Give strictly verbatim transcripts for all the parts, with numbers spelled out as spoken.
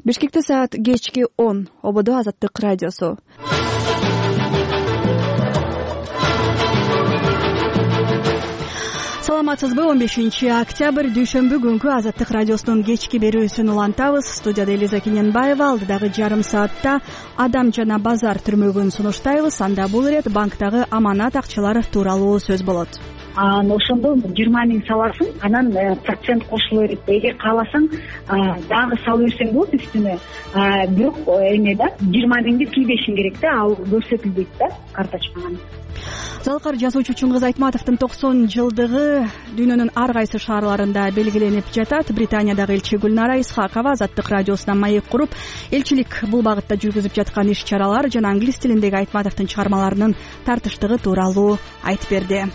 Бишкекте саат кечки он. Ободо Азаттык радиосу. Саламатсызбы? он бешинчи октябрь дүйшөмбү күнгү Азаттык радиосунун кечки берүүсүн улантабыз. Студияда Элиза Кененбаева. Алдыдагы жарым саатта адам жана базар түрмөгүн сунуштайбыз. Анда бул ирет банктагы аманат акчалар тууралуу сөз болот. Ошондо жыйырма миң саласың, анан процент кошуло берет. Эгер кааласаң дагы салып берсең болот үстүнө. Бирок эме да жыйырма миңди тийбешиң керек да, ал көрсөтүлбөйт да карточкаңан. Залкар жазуучу Чыңгыз Айтматовдун токсон жылдыгы дүйнөнүн ар кайсы шаарларында белгиленип жатат. Британиядагы элчи Гүлнара Исхакова Азаттык радиосуна маек куруп, элчилик бул багытта жүргүзүп жаткан иш-чаралар жана англис тилиндеги Айтматовдун чыгармаларынын тартыштыгы тууралуу айтып берди.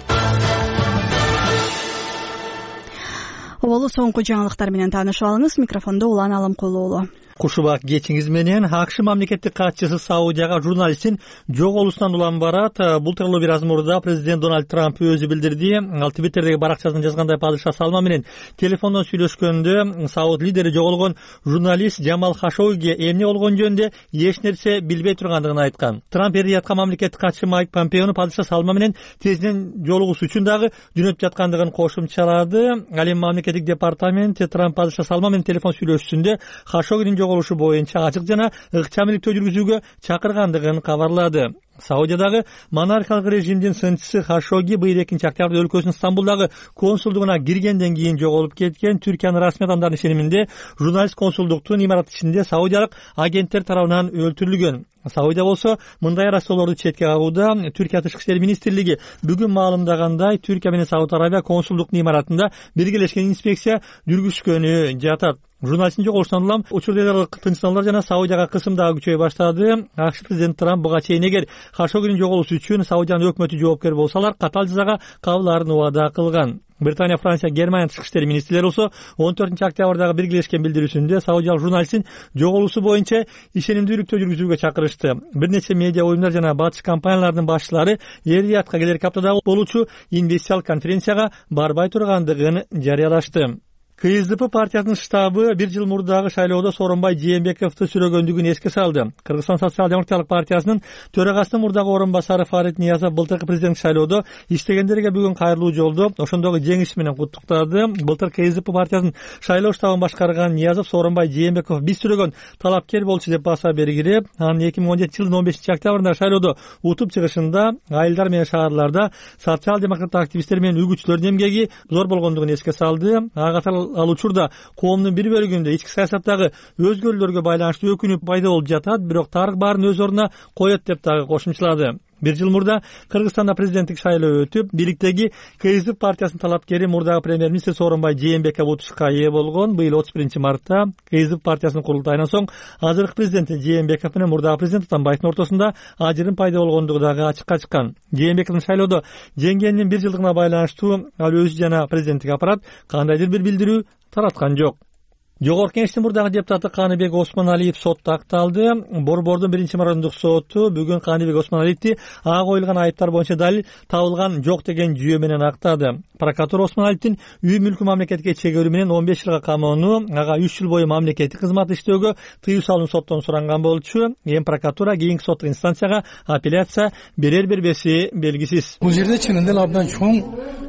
Оболу соңку жаңылыктар менен таанышып алыңыз. Микрофондо Улан Алымкулуулу. Кушубак кечиңиз менен АКШ мамлекеттик катчысы Саудияга журналисттин жоголуусунан улам барат. Бул тууралуу бир аз мурда президент Дональд Трамп өзү билдирди. Ал Твиттердеги баракчасында жазгандай, падыша Салма менен телефондон сүйлөшкөндө Сауд лидери жоголгон журналист Джамал Хашогиге эмне болгон жөнүндө эч нерсе билбей тургандыгын айткан. Трамп Риядка мамлекеттик катчы Майк Помпеону падыша Салма менен тезинен жолугуш үчүн дагы жөнөтүп жаткандыгын кошумчалады. Ал эми мамлекеттик департамент Трамп падыша Салма менен телефон сүйлөшүүсүндө Хашогинин жоголушу боюнча ачык жана ыкчам иликтөө жүргүзүүгө чакыргандыгын кабарлады. Саудиядагы монархиялык режимдин сынчысы Хашоги быйыл экинчи октябрда өлкөсүнүн Стамбулдагы консулдугуна киргенден кийин жоголуп кеткен. Түркиянын расмий адамдарынын ишениминде журналист консулдуктун имараты ичинде саудиялык агенттер тарабынан өлтүрүлгөн. Саудия болсо мындай арасоолорду четке кагууда. Түркия тышкы иштер министрлиги бүгүн маалымдагандай, Түркия менен Сауд Арабия консулдуктун имаратында биргелешкен инспекция жүргүзгөнү жатат. Журналисттин жоголушунан улам учурдагы тынчсынаулар жана Саудияга кысым дагы күчөй баштады. АКШ президенти Трамп буга чейин эгер Хашогинин жоголуусу үчүн Саудиянын өкмөтү жоопкер болсалар, катаал жазага кабылаарын убада кылган. Британия, Франция, Германия тышкы иштер министрлери болсо он төртүнчү октябрдагы биргелешкен билдирүүсүндө саудиялык журналисттин жоголуусу боюнча ишенимдүүлүктөө жүргүзүүгө чакырышты. Бир нече медиа уюмдар жана батыш компанияларынын башчылары Риядка келерки аптадагы болуучу инвестициялык конференцияга барбай тургандыгын жарыялашты. КСДП партиясынын штабы бир жыл мурдагы шайлоодо Сооронбай Жээнбековду сүрөгөндүгүн эске салды. Кыргызстан социал-демократиялык партиясынын төрагасынын мурдагы орун басары Фарид Ниязов былтыркы президенттик шайлоодо иштегендерге бүгүн кайрылуу жолдо ошондогу жеңиш менен куттуктады. Былтыр КСДП партиясынын шайлоо штабын башкарган Ниязов Сооронбай Жээнбеков биз сүрөгөн талапкер болчу деп баса бергилеп, анын эки миң он жетинчи жылдын он бешинчи октябрындагы шайлоодо утуп чыгышында айылдар менен шаарларда социал-демократтык активисттер менен үгүтчүлөрдүн эмгеги зор болгондугун эске салды. Ага ал учурда коомдун бир бөлүгүндө ички саясаттагы өзгөрүүлөргө байланыштуу өкүнүү пайда болуп жатат, бирок тарых баарын өз ордуна коет деп дагы кошумчалады. Бир жыл мурда Кыргызстанда президенттик шайлоо өтүп, бийликтеги КСДП партиясынын талапкери мурдагы премьер-министр Сооронбай Жээнбеков утушка ээ болгон. Быйыл отуз биринчи мартта КСДП партиясынын курултайынан соң азыркы президент Жээнбеков менен мурдагы президент Атамбаевдин ортосунда ажырым пайда болгондугу дагы ачыкка чыккан. Жээнбековдун шайлоодо жеңгенинин бир жылдыгына байланыштуу ал өзү жана президенттик аппарат кандайдыр бир билдирүү тараткан жок. Жогорку Кеңештин мурдагы депутаты Каныбек Осмоналиев сотто акталды. Борбордун биринчи мордондук соту бүгүн Каныбек Осмоналиевди ага коюлган айыптар боюнча далил табылган жок деген жүйө менен актады. Прокуратура Осмоналиевдин үй мүлкү мамлекетке чегерүү менен он беш жылга камоону, ага үч жыл бою мамлекеттик кызмат иштөөгө тыюу салууну соттон суранган болчу. Эми прокуратура кийинки соттук инстанцияга апелляция берер бербеси белгисиз. Бул жерде чынында эле абдан чоң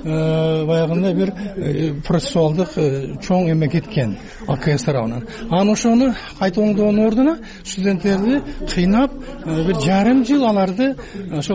баягындай бир процессуалдык чоң эме кеткен. АКС тарабынан. Анан ошону кайта оңдоонун ордуна студенттерди кыйнап бир жарым жыл аларды ошол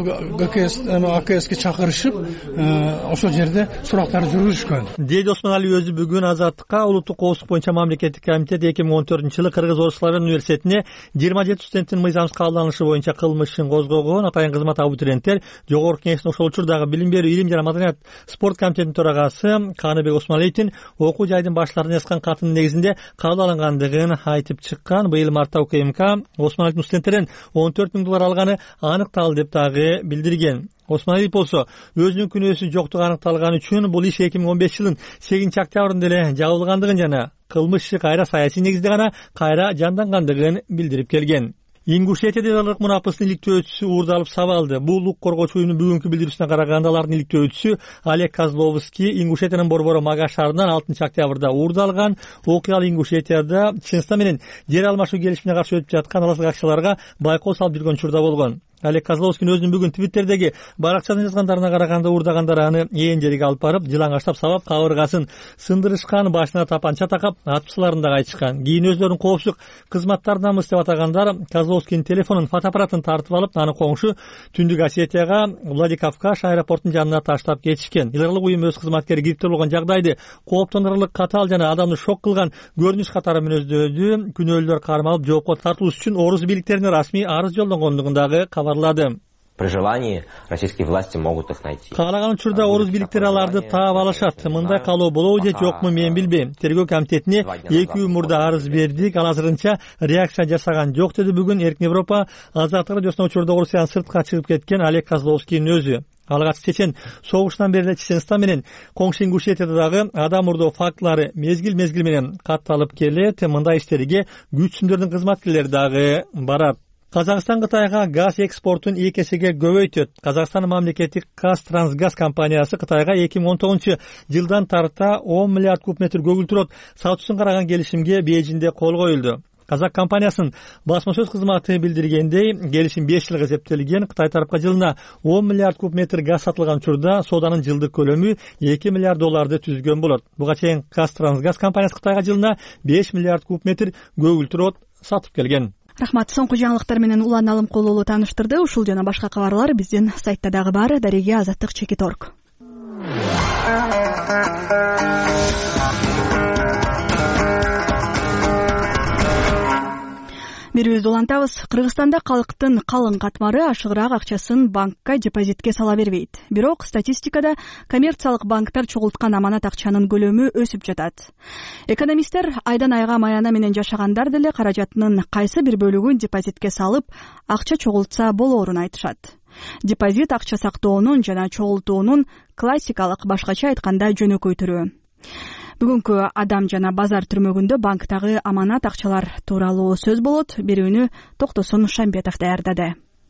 АКСке чакырышып ошол жерде сурактарды жүргүзүшкөн. Дейди Осмоналиев өзү бүгүн Азаттыкка улуттук коопсуздук боюнча мамлекеттик комитет эки миң он төртүнчү жылы Кыргыз Орустуклар университетине жыйырма жети студенттин мыйзамсыз кабылданышы боюнча кылмыш ишин козгогон. Атайын кызмат абитуриенттер Жогорку Кеңештин ошол учурдагы билим берүү, илим жана маданият спорт комитетинин төрагасы Каныбек Осмоналиевдин окуу жайдын баштарына жазган катынын негизинде кабыл алынгандыгын айтып чыккан. Быйыл мартта УКМК Осмоналиевдин студенттерден он төрт миң доллар алганы аныкталды деп дагы билдирген. Осмоналиев болсо өзүнүн күнөөсү жоктугу аныкталган үчүн бул иш эки миң он беш жылдын сегизинчи октябрында эле жабылгандыгын жана кылмыш иши кайра саясий негизде гана кайра жандангандыгын билдирип келген. Ингушетияда идарлык мунапыстын иликтөөчүсү уурдалып сабалды. Бул укук коргоочу уюмдун бүгүнкү билдирүүсүнө караганда алардын иликтөөчүсү Олег Козловский Ингушетиянын борбору Мага шаарынан алтынчы октябрда уурдалган. Окуя Ингушетияда Чеченстан менен жер алмашуу келишимине каршы өтүп жаткан аласык акчаларга байкоо салып жүргөн учурда болгон. Олег Козловский өзүнүн бүгүн Твиттердеги баракчасына жазгандарына караганда уурдагандар аны ээн жерге алып барып, жылаңаштап сабап, кабыргасын сындырышкан, башына тапанча такап, атпсыларын да кайтышкан. Кийин өзлөрүн коопсуздук кызматтарынанбыз деп атагандар Козловскийдин телефонун, фотоаппаратын тартып алып, аны коңшу Түндүк Осетияга Владикавказ аэропортунун жанына таштап кетишкен. Илгырлык уюм өз кызматкери кириптир болгон жагдайды кооптондурарлык, катаал жана адамды шок кылган көрүнүш катары мүнөздөдү. Күнөөлүүлөр кармалып, жоопко тартылыш үчүн Орус бийликтерине расмий арыз жолдонгондугундагы кабарлады. При желании российские власти могут их найти. Каалаган учурда орус бийликтери аларды таап алышат. Мындай калоо болобу же жокму мен билбейм. Тергөө комитетине эки үй мурда арыз бердик. Ал азырынча реакция жасаган жок, деди бүгүн Эркин Европа азаттык радиосуна учурда Орусиядан сыртка чыгып кеткен Олег Козловскийдин өзү. Алгач чечен согуштан бери Чеченстан менен коңшу Ингушетияда дагы адам урдоо фактылары мезгил-мезгил менен катталып келет. Мындай иштерге күчсүндөрдүн кызматкерлери дагы барат. Казакстан Кытайга газ экспортун эки эсеге көбөйтөт. Казакстан мамлекеттик Казтрансгаз компаниясы Кытайга эки миң он тогузунчу жылдан тарта он миллиард куб метр көгүлтүрөт сатуусун караган келишимге Бейжиңде кол коюлду. Казак компаниясынын басма сөз кызматы билдиргендей, келишим беш жылга эсептелген. Кытай тарапка жылына он миллиард куб метр газ сатылган учурда сооданын жылдык көлөмү эки миллиард долларды түзгөн болот. Буга чейин Казтрансгаз компаниясы Кытайга жылына беш миллиард куб метр көгүлтүрөт сатып келген. Рахмат. Соңку жаңылыктар менен Улан Алымкулуулу тааныштырды. Ушул жана башка кабарлар биздин сайтта дагы бар. Дареге азаттык чекит точка орг. Берүүбүздү улантабыз. Кыргызстанда калктын калың катмары ашыгыраак акчасын банкка депозитке сала бербейт. Бирок статистикада коммерциялык банктар чогулткан аманат акчанын көлөмү өсүп жатат. Экономисттер айдан айга маяна менен жашагандар деле каражатынын кайсы бир бөлүгүн депозитке салып, акча чогултса болоорун айтышат. Депозит акча сактоонун жана чогултуунун классикалык, башкача айтканда жөнөкөй түрү. Бүгүнкү Адам жана базар түрмөгүндө банктагы аманат акчалар тууралуу сөз болот. Берүүнү Токтосун Шамбетов даярдады.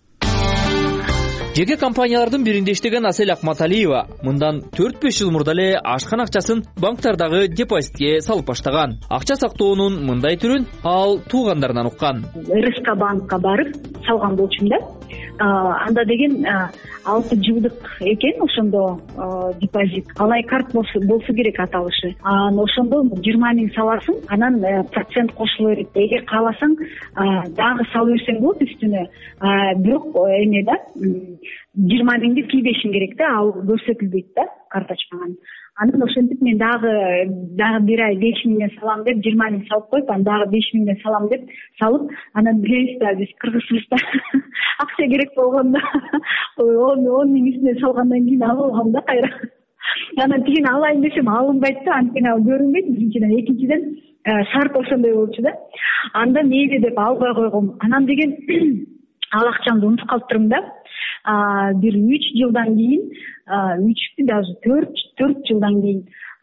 Жеке компаниялардын биринде иштеген Асель Акматалиева мындан төрт беш жыл мурда эле ашкан акчасын банктардагы депозитке салып баштаган. Акча сактоонун мындай түрүн ал туугандарынан уккан. РСК банкка барып салган болчумун да. Анда деген алты жылдык экен, ошондо депозит. Алай карт болсо керек аталышы. Анан ошондо жыйырма миң саласың, анан процент кошула берет. Эгер кааласаң дагы салып берсең болот үстүнө. Бирок эме да жыйырма миңди тийбешиң керек да, ал көрсөтүлбөйт да карточкаңан. Анан ошентип мен дагы дагы бир ай беш миңден салам деп жыйырма миң салып коюп, анан дагы беш миңден салам деп салып, анан билебиз да биз Кыргызстанда акча керек болгондо он миң үстүнө салгандан кийин алып алгам да кайра. Анан тигин алайын десем алынбайт да, анткени ал көрүнбөйт биринчиден, экинчиден шарт ошондой болчу да. Анда мейли деп албай койгом. Анан деген ал акчамды унутуп калыптырмын да. Бир үч жылдан кийин, үчтү даже төрт төрт жылдан кийин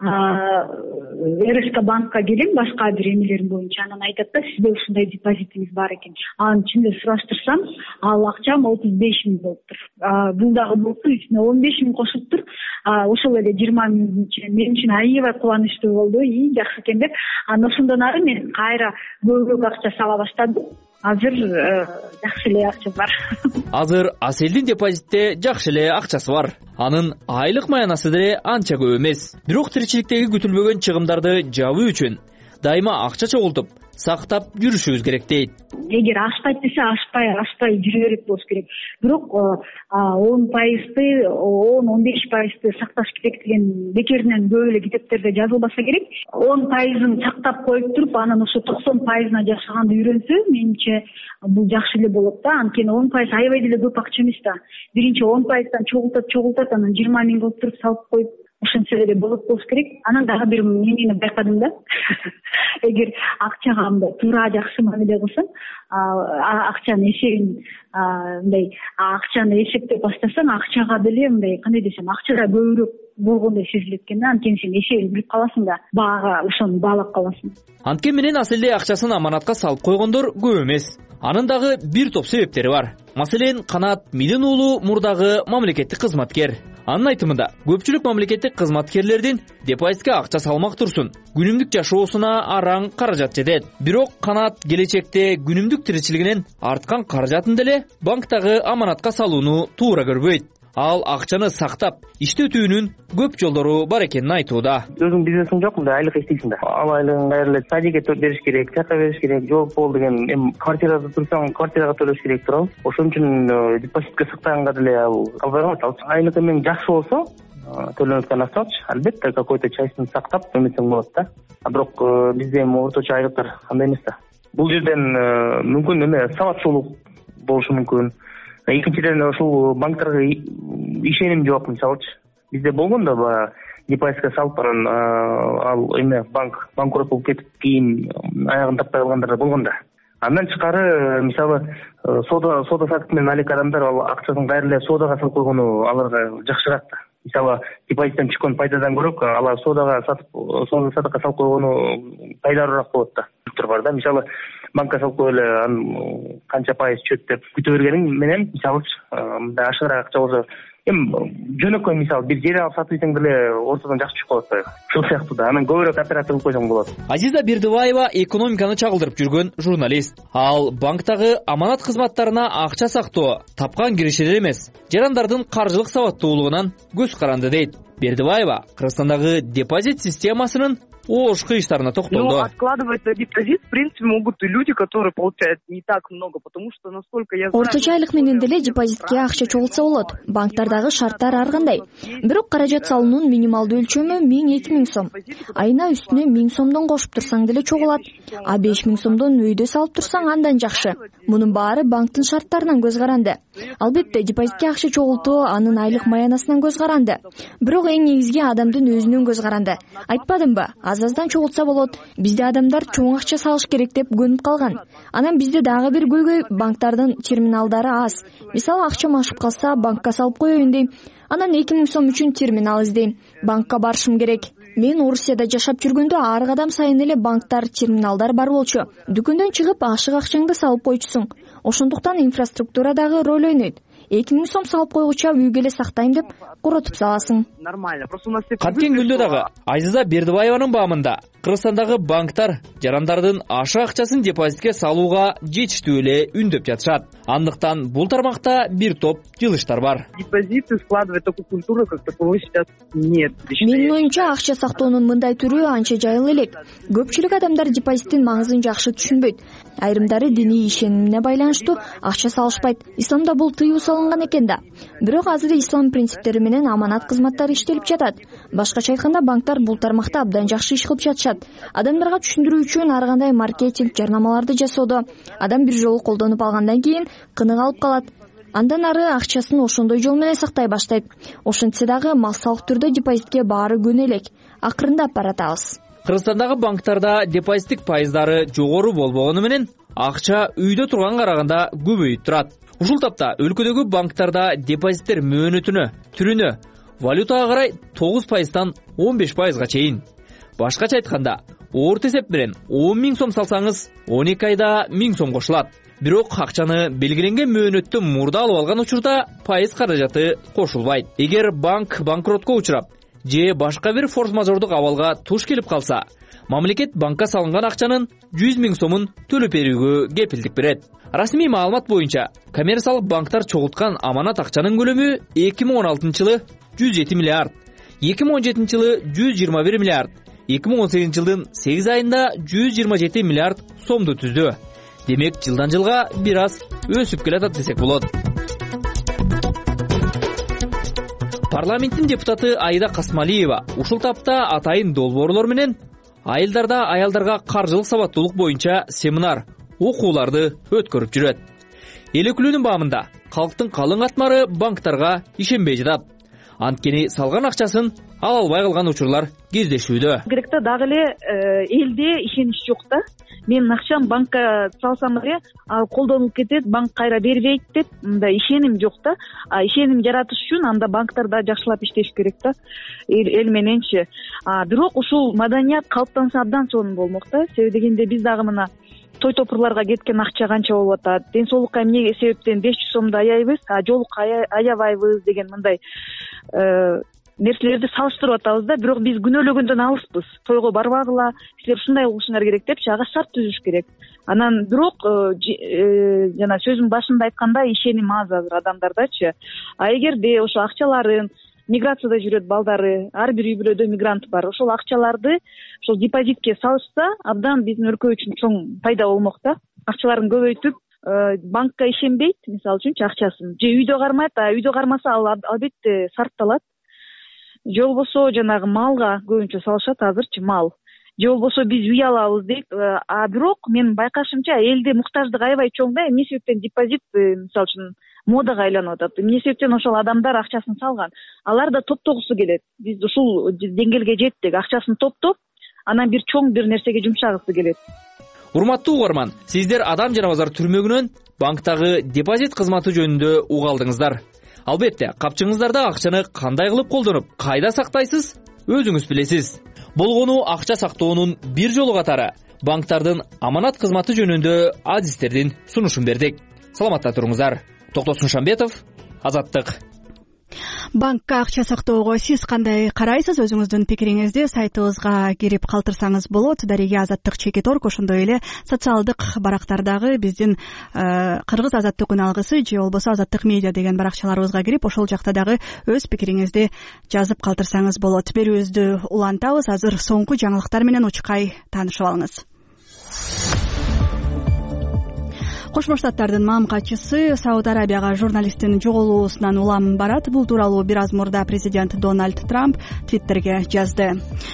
РСК банкка келем, башка бир эмелерим боюнча. Анан айтат да, сизде ушундай депозитиңиз бар экен. Анын ичинде сураштырсам, ал акчам отуз беш миң болуптур. Бул дагы болсо үстүнө он беш миң кошулуптур. Ошол эле жыйырма миң мен үчүн аябай кубанычтуу болду. И жакшы экен деп. Анан ошондон ары мен кайра көбүрөөк акча сала баштадым. Азыр жакшы эле акча бар. Азыр Аселдин депозитте жакшы эле акчасы бар. Анын айлык маянасы деле анча көп эмес. Бирок тиричиликтеги күтүлбөгөн чыгымдарды жабуу үчүн дайыма акча чогултуп, сактап жүрүшүбүз керек дейт. Эгер ашпайт десе ашпай, ашпай жүрө берет болуш керек. Бирок он пайызды, он он беш пайызды сакташ керек деген бекеринен көп эле китептерде жазылбаса керек. он пайызын сактап коюп туруп, анан ошо токсон пайызына жашаганды үйрөнсө, менимче бул жакшы эле болот да. Анткени он пайыз аябай деле көп акча эмес да. Биринчи он пайыздан чогултат, чогултат, анан жыйырма миң кылып туруп салып коюп, ошентсе эле болот болуш керек. Анан дагы бир эмени байкадым да. Эгер акчага мындай туура жакшы мамиле кылсаң, акчанын эсебин мындай акчаны эсептеп баштасаң, акчага деле мындай кандай десем, акчада көбүрөөк болгондой сезилет экен да. Анткени сен эсебин билип каласың да, баага ошону баалап каласың. Анткени менен Аселде акчасын аманатка салып койгондор көп эмес. Анын дагы бир топ себептери бар. Маселен, Канат Мидин уулу мурдагы мамлекеттик кызматкер. Анын айтымында, көпчүлүк мамлекеттик кызматкерлердин депозитке акча салмак турсун, күнүмдүк жашоосуна араң каражат жетет. Бирок Канат келечекте күнүмдүк тиричилигинен арткан каражатын деле банктагы аманатка салууну туура көрбөйт. Ал акчаны сактап, иштетүүнүн көп жолдору бар экенин айтууда. Өзүң бизнесиң жок, мындай айлык иштейсиң да. Ал айлыгын кайра садикке бериш керек, чакка бериш керек, жооп бол деген. Эми квартирада турсаң, квартирага төлөш керек турабы. Ошон үчүн депозитке сактаганга деле албай калат. Айлык эмен жакшы болсо, төлөнүп аткан акчачы, албетте какой-то частьын сактап эметсең болот да. А бирок бизде эми орточо айлыктар кандай эмес да. Бул жерден мүмкүн эме сабатсыздык болушу мүмкүн. Экинчиден ушул банктарга ишеним жок, мисалычы. Бизде болгон да баягы депозитке салып анан ал эме банк банкрот болуп кетип, кийин аягын таппай калгандар болгон да. Андан тышкары, мисалы, соода соода сатык менен алек адамдар ал акчасын кайра эле соодага салып койгону аларга жакшыраак да. Мисалы, депозиттен чыккан пайдадан көрө алар соодага сатып, соода сатыкка салып койгону пайдалуураак болот да. Бар да, мисалы, банкка салып коюп эле анын канча пайыз чөт деп күтө бергениң менен, мисалы, мындай ашыгыраак акча болсо, эми жөнөкөй мисалы бир жер алып сатып деле ортодон жакшы чыгып калат да. Ушул сыяктуу да. Анан көбүрөөк операция кылып койсоң болот. Азиза Бердибаева экономиканы чагылдырып жүргөн журналист. Ал банктагы аманат кызматтарына акча сактоо тапкан киришеден эмес, жарандардын каржылык сабаттуулугунан көз каранды дейт. Бердибаева Кыргызстандагы депозит системасынын ош кыйыштарына токтолду. Но откладывать на депозит, в принципе, могут и люди, которые получают не так много, потому что, насколько я знаю... Орточо айлык менен деле депозитке акча чогултса болот. Банктардагы шарттар ар кандай. Бирок каражат салуунун минималдуу өлчөмү миң эки миң сом. Айына үстүнө миң сомдон кошуп турсаң деле чогулат. А беш миң сомдон өйдө салып турсаң андан жакшы. Мунун баары банктын шарттарынан көз каранды. Албетте, депозитке акча чогултуу анын айлык маянасынан көз каранды. Бирок эң негизги адамдын өзүнөн көз каранды. Айтпадымбы? Аз-аздан чогултса болот. Бизде адамдар чоң акча салыш керек деп көнүп калган. Анан бизде дагы бир көйгөй, банктардын терминалдары аз. Мисалы, акчам ашып калса, банкка салып коеюн дейм. Анан эки миң сом үчүн терминал издейм. Банкка барышым керек. Мен Орусияда жашап жүргөндө ар кадам сайын эле банктар, терминалдар бар болчу. Дүкөндөн чыгып ашык акчаңды салып койчусуң. Ошондуктан инфраструктура дагы роль ойнойт. эки миң сом салып койгуча үйгө эле сактайм деп коротуп саласың. Нормально. Просто у нас все... Канткен күндө дагы Азиза Бердибаеванын баамында Кыргызстандагы банктар жарандардын ашык акчасын депозитке салууга жетиштүү эле үндөп жатышат. Андыктан бул тармакта бир топ жылыштар бар. Депозиты складывать такую культуру, как таковой сейчас нет. Менин оюмча, акча сактоонун мындай түрү анча жайыл элек. Көпчүлүк адамдар депозиттин маңызын жакшы түшүнбөйт. Айрымдары диний ишенимине байланыштуу акча салышпайт. Исламда бул тыюу салынган экен да. Бирок азыр ислам принциптери менен аманат кызматтары иштелип жатат. Башкача айтканда, банктар бул тармакта абдан жакшы иш кылып жатышат. Адамдарга түшүндүрүү үчүн ар кандай маркетинг жарнамаларды жасоодо. Адам бир жолу колдонуп алгандан кийин кынык алып калат. Андан ары акчасын ошондой жол менен сактай баштайт. Ошентсе дагы массалык түрдө депозитке баары көнө элек. Акырындап баратабыз. Кыргызстандагы банктарда депозиттик пайыздары жогору болбогону менен акча үйдө турган караганда көбөйүп турат. Ушул тапта өлкөдөгү банктарда депозиттер мөөнөтүнө, түрүнө, валютага карай тогуз пайыздан он беш пайызга чейин. Башкача айтканда, орто эсеп менен он миң сом салсаңыз, он эки айда миң сом кошулат. Бирок акчаны белгиленген мөөнөттө мурда алып алган учурда пайыз каражаты кошулбайт. Эгер банк банкротко учурап же башка бир форс-мажордук абалга туш келип калса, мамлекет банкка салынган акчанын жүз миң сомун төлөп берүүгө кепилдик берет. Расмий маалымат боюнча, коммерциялык банктар чогулткан аманат акчанын көлөмү эки миң он алтынчы жылы жүз жети миллиард, эки миң он жетинчи жылы жүз жыйырма бир миллиард, эки миң он сегизинчи жылдын сегиз айында жүз жыйырма жети миллиард сомду түздү. Демек, жылдан жылга бир аз өсүп келатат десек болот. Парламенттин депутаты Аида Касмалиева ушул тапта атайын долбоорлор менен айылдарда аялдарга каржылык сабаттуулук боюнча семинар, окууларды өткөрүп жүрөт. Эл өкүлүнүн баамында калктын калың катмары банктарга ишенбей жатат. Анткени салган акчасын ала албай калган учурлар кездешүүдө. Керекте дагы эле элде ишенич жок да. Менин акчам банкка салсам эле ал колдонулуп кетет, банк кайра бербейт деп мындай ишеним жок да. А ишеним жаратыш үчүн анда банктарда жакшылап иштеш керек да. Эл мененчи. А бирок ушул маданият калыптанса абдан сонун болмок да. Себеби дегенде биз дагы мына той топурларга кеткен акча канча болуп атат, ден соолукка эмне себептен беш жүз сомду аяйбыз, а жолукка аябайбыз деген мындай нерселерди салыштырып атабыз да. Бирок биз күнөөлөгөндөн алыспыз. Тойго барбагыла, силер ушундай кылышыңар керек депчи ага шарт түзүш керек. Анан бирок жана сөзүмдүн башында айткандай ишеним аз азыр адамдардачы. А эгерде ошо акчаларын миграцияда жүрөт балдары, ар бир үй бүлөдө мигрант бар, ошол акчаларды ошол депозитке салышса, абдан биздин өлкө үчүн чоң пайда болмок да. Акчаларын көбөйтүп, банкка ишенбейт, мисалы үчүнчү акчасын, же үйдө кармайт, а үйдө кармаса ал албетте сарпталат. Же болбосо жанагы малга көбүнчө салышат азырчы, мал. Же болбосо биз үй алабыз дейт. А бирок менин байкашымча элде муктаждык аябай чоң да. Эмне себептен депозит мисалы үчүн модага айланып атат? Эмне себептен ошол адамдар акчасын салган? Алар да топтогусу келет. Биз ушул деңгээлге жеттик. Акчасын топтоп, анан бир чоң бир нерсеге жумшагысы келет. Урматтуу угарман, сиздер Адам жана базар түрмөгүнөн банктагы депозит кызматы жөнүндө уга алдыңыздар. Албетте, капчыгыңыздарда акчаны кандай кылып колдонуп, кайда сактайсыз, өзүңүз билесиз. Болгону акча сактоонун бир жолу катары банктардын аманат кызматы жөнүндө адистердин сунушун бердик. Саламатта туруңуздар. Токтосун Шамбетов, Азаттык. Банкка акча сактоого сиз кандай карайсыз? Өзүңүздүн пикириңизди сайтыбызга кирип калтырсаңыз болот. Дареге Азаттык чекит орг, ошондой эле социалдык барактардагы биздин Кыргыз Азаттык күн алгысы же болбосо Азаттык медиа деген баракчаларыбызга кирип, ошол жакта дагы өз пикириңизди жазып калтырсаңыз болот. Берүүбүздү улантабыз. Азыр соңку жаңылыктар менен учкай таанышып алыңыз. Кошмо Штаттардын мамкачысы Сауд Арабияга журналисттин жоголуусунан улам барат. Бул тууралуу бир аз мурда президент Дональд Трамп Твиттерге жазды.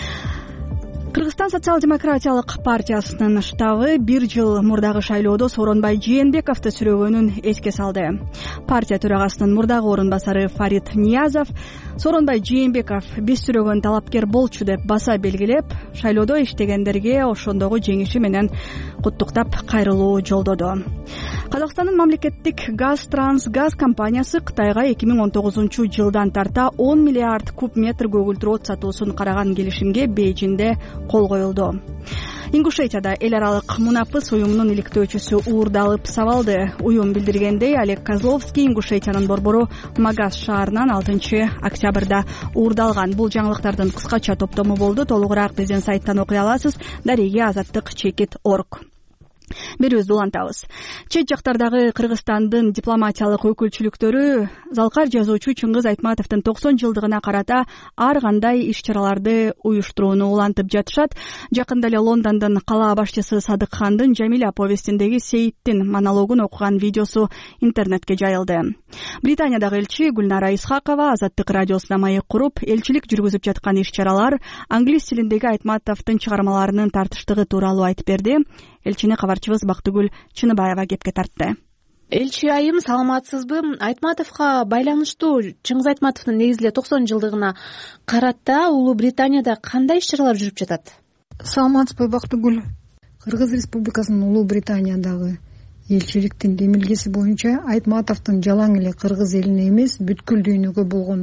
Кыргызстан социал-демократиялык партиясынын штабы бир жыл мурдагы шайлоодо Сооронбай Жээнбековду сүрөгөнүн эске салды. Партия төрагасынын мурдагы орун басары Фарид Ниязов Сооронбай Жээнбеков биз сүрөгөн талапкер болчу деп баса белгилеп, шайлоодо иштегендерге ошондогу жеңиши менен куттуктап кайрылуу жолдоду. Казакстандын мамлекеттик газ Трансгаз компаниясы Кытайга эки миң он тогузунчу жылдан тарта он миллиард куб метр көгүлтүр от сатуусун караган келишимге Бейжиңде кол коюлду. Ингушетияда эл аралык мунапыс уюмунун иликтөөчүсү уурдалып сабалды. Уюм билдиргендей, Олег Козловский Ингушетиянын борбору Магаз шаарынан алтынчы октябрда уурдалган. Бул жаңылыктардын кыскача топтому болду. Толугураак биздин сайттан окуй аласыз. Дареге Азаттык чекит орг. Берүүбүздү улантабыз. Чет жактардагы Кыргызстандын дипломатиялык өкүлчүлүктөрү Залкар жазуучу Чыңгыз Айтматовдун токсон жылдыгына карата ар кандай иш-чараларды уюштурууну улантып жатышат. Жакында эле Лондондон кала башчысы Садыкхандын Жамиля повестиндеги Сейиттин монологун окуган видеосу интернетке жайылды. Британиядагы элчи Гүлнара Исхакова Азаттык радиосуна маек куруп, элчилик жүргүзүп жаткан иш-чаралар, англис тилиндеги Айтматовдун чыгармаларынын тартыштыгы тууралуу айтып берди. Элчини кабарчыбыз Бактыгүл Чыныбаева кепке тартты. Элчи айым, саламатсызбы? Айтматовго байланыштуу Чыңгыз Айтматовдун негизи эле токсон жылдыгына карата Улуу Британияда кандай иш-чаралар жүрүп жатат? Саламатсызбы, Бактыгүл? Кыргыз Республикасынын Улуу Британиядагы элчиликтин демилгеси боюнча Айтматовдун жалаң эле кыргыз элине эмес, бүткүл дүйнөгө болгон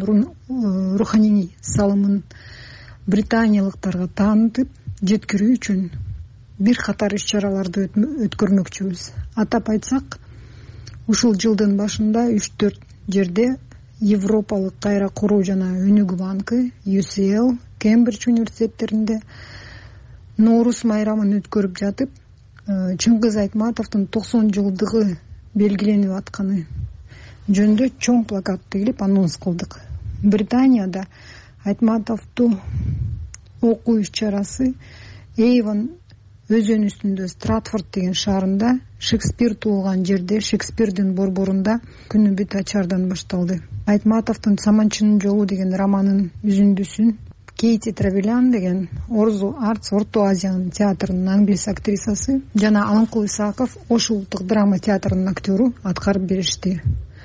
руханий салымын британиялыктарга таанытып жеткирүү үчүн бир катар иш-чараларды өткөрмөкчүбүз. Атап айтсак, ушул жылдын башында үч төрт жерде Европалык кайра куруу жана өнүгүү банкы, ю си эл, Кембридж университеттеринде Ноорус майрамын өткөрүп жатып, Чыңгыз Айтматовдун токсон жылдыгы белгиленип атканы жөнүндө чоң плакат тигилип анонс кылдык. Британияда Айтматовду окуу иш-чарасы Эйвон өзөн үстүндө Стратфорд деген шаарында, Шекспир туулган жерде, Шекспирдин борборунда күнү бүт ачардан башталды. Айтматовдун Саманчынын жолу деген романын үзүндүсүн Кейти Травелян деген Орзу Артс Орто Азиянын театрынын англис актрисасы жана Алынкул Исаков Ош улуттук драма театрынын актёру аткарып беришти.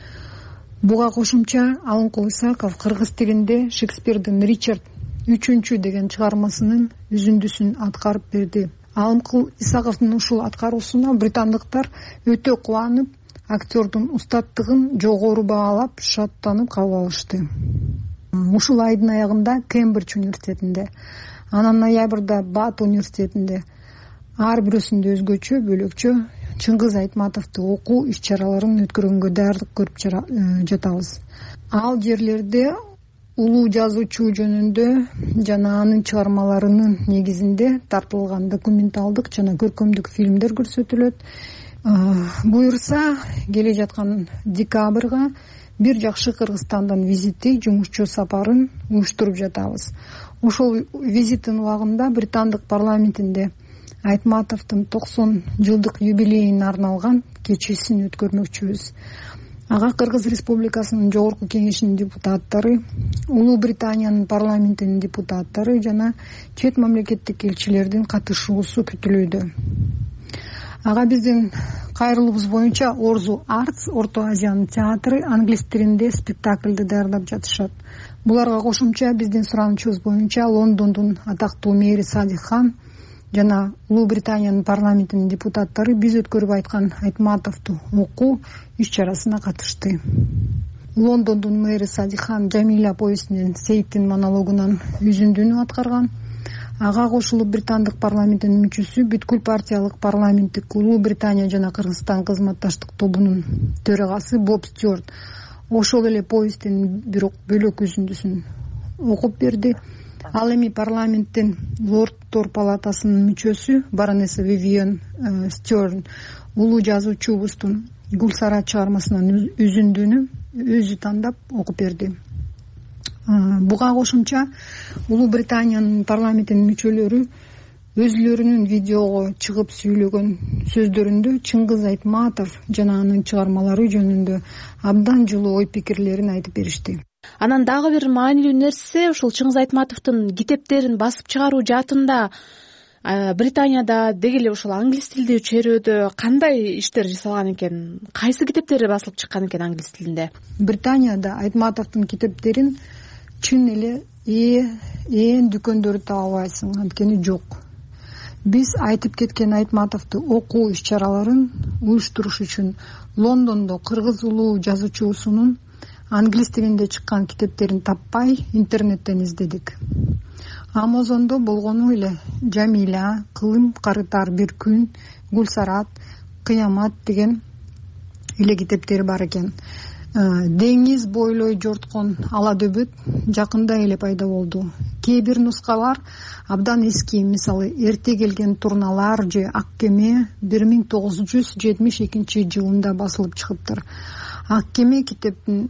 Буга кошумча Алынкул Исаков кыргыз тилинде Шекспирдин Ричард үчүнчү деген чыгармасынын үзүндүсүн аткарып берди. Алынкул Исаковдун ушул аткаруусуна британдыктар өтө кубанып, актёрдун устаттыгын жогору баалап, шаттанып кабыл алышты. Ушул айдын аягында Кембридж университетинде, анан ноябрда Бат университетинде ар бирөөсүндө өзгөчө бөлөкчө Чыңгыз Айтматовду окуу иш чараларын өткөргөнгө даярдык көрүп жатабыз. Ал жерлерде улуу жазуучу жөнүндө жана анын чыгармаларынын негизинде тартылган документалдык жана көркөмдүк фильмдер көрсөтүлөт. Буюрса келе жаткан декабрга бир жакшы Кыргызстандан визиттик жумушчу сапарын уюштуруп жатабыз. Ошол визиттин убагында британдык парламентинде Айтматовдун токсон жылдык юбилейине арналган кечесин өткөрмөкчүбүз. Ага Кыргыз Республикасынын жогорку кеңешинин депутаттары, Улуу Британиянын парламентинин депутаттары жана чет мамлекеттик элчилердин катышуусу күтүлүүдө. Ага биздин кайрылуубуз боюнча Орзу Артс, Орто Азиянын театры англис тилинде спектакльди даярдап жатышат. Буларга кошумча биздин суранычыбыз боюнча Лондондун атактуу мэри Садик хан жана Улуу Британиянын парламентинин депутаттары биз өткөрүп айткан Айтматовду окуу иш чарасына катышты. Лондондун мэри Садик хан Жамиля повестинин Сейиттин монологунан үзүндүнү аткарган. Ага кошулуп британдык парламентинин мүчөсү, бүткүл партиялык парламенттик Улуу Британия жана Кыргызстан кызматташтык тобунун төрагасы Боб Стюарт ошол эле повесттин бирок бөлөк үзүндүсүн окуп берди. Ал эми парламенттин Лордтор палатасынын мүчөсү баронесса Вивиан Стерн улуу жазуучубуздун Гүлсара чыгармасынан үзүндүнү өзү тандап окуп берди. Буга кошумча Улуу Британиянын парламентинин мүчөлөрү өзүлөрүнүн видеого чыгып сүйлөгөн сөздөрүндө Чыңгыз Айтматов жана анын чыгармалары жөнүндө абдан жылуу ой пикирлерин айтып беришти. Анан дагы бир маанилүү нерсе ушул Чыңгыз Айтматовдун китептерин басып чыгаруу жаатында Британияда деги эле ушул англис тилдүү чөйрөдө кандай иштер жасалган экен? Кайсы китептери басылып чыккан экен англис тилинде? Британияда Айтматовдун китептерин чын эле ээн дүкөндөрдө таба албайсың, анткени жок. Биз айтып кеткен Айтматовду окуу иш чараларын уюштуруш үчүн Лондондо кыргыз улуу жазуучусунун англис тилинде чыккан китептерин таппай интернеттен издедик. Амазондо болгону эле Жамиля, Кылым карытар бир күн, Гүлсарат, Кыямат деген эле китептери бар экен. Деңиз бойлой жорткон ала дөбөт жакында эле пайда болду. Кээ бир нускалар абдан эски, мисалы Эрте келген турналар же Ак кеме бир миң тогуз жүз жетимиш экинчи жылында басылып чыгыптыр. Ак кеме китептин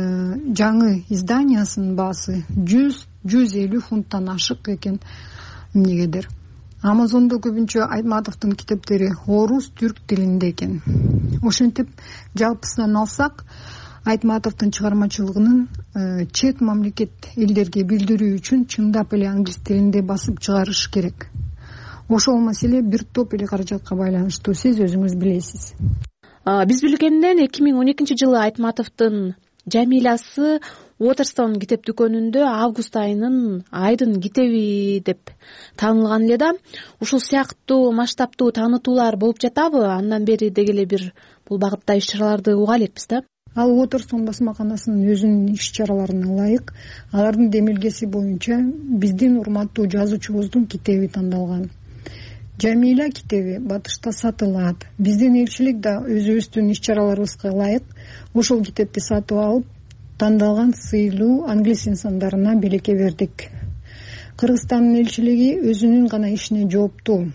жаңы изданиясынын баасы жүз жүз элүү фунттан ашык экен эмнегедир. Амазондо көбүнчө Айтматовдун китептери орус, түрк тилинде экен. Ошентип жалпысынан алсак, Айтматовдун чыгармачылыгынын чет мамлекет элдерге билдирүү үчүн чындап эле англис тилинде басып чыгарыш керек. Ошол маселе бир топ эле каражатка байланыштуу, сиз өзүңүз билесиз. Биз билгенден эки миң он экинчи жылы Айтматовдун Жамилясы Уотерстон китеп дүкөнүндө август айынын айдын китеби деп таанылган эле да. Ушул сыяктуу масштабтуу таанытуулар болуп жатабы? Андан бери деги эле бир бул багытта иш чараларды уга элекпиз да. Ал Уотерстон басмаканасынын өзүнүн иш чараларына ылайык алардын демилгеси боюнча биздин урматтуу жазуучубуздун китеби тандалган. Жамиля китеби батышта сатылат. Биздин элчилик да өзүбүздүн иш чараларыбызга ылайык ошол китепти сатып алып, тандалган сыйлуу англис инсандарына белекке бердик. Кыргызстандын элчилиги өзүнүн гана ишине жооптуу.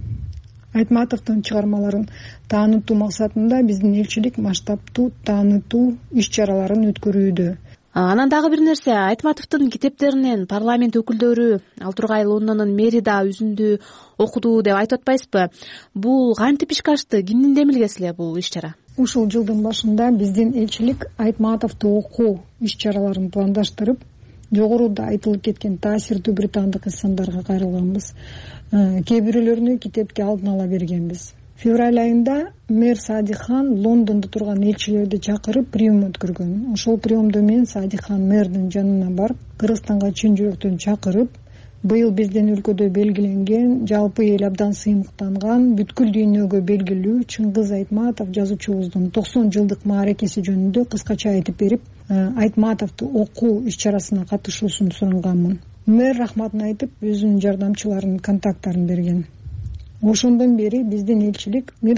Айтматовдун чыгармаларын таанытуу максатында биздин элчилик масштабтуу таанытуу иш чараларын өткөрүүдө. Анан дагы бир нерсе, Айтматовдун китептеринен парламент өкүлдөрү, ал тургай Лондондун мэри да үзүндү окуду деп айтып атпайсызбы? Бул кантип ишке ашты? Кимдин демилгеси эле бул иш чара? Ушул жылдын башында биздин элчилик Айтматовду окуу иш чараларын пландаштырып, жогоруда айтылып кеткен таасирдүү британдык инсандарга кайрылганбыз. Кээ бирөөлөрүнө китепти алдын ала бергенбиз. Февраль айында мэр Садик хан Лондондо турган элчилерди чакырып прием өткөргөн. Ошол приемдо мен Садик хан мэрдин жанына барып, Кыргызстанга чын жүрөктөн чакырып, быйыл биздин өлкөдө белгиленген, жалпы эл абдан сыймыктанган, бүткүл дүйнөгө белгилүү Чыңгыз Айтматов жазуучубуздун токсон жылдык мааракеси жөнүндө кыскача айтып берип, Айтматовду окуу иш чарасына катышуусун суранганмын. Мэр рахматын айтып, өзүнүн жардамчыларынын контакттарын берген. ошондон бери биздин элчилик мэр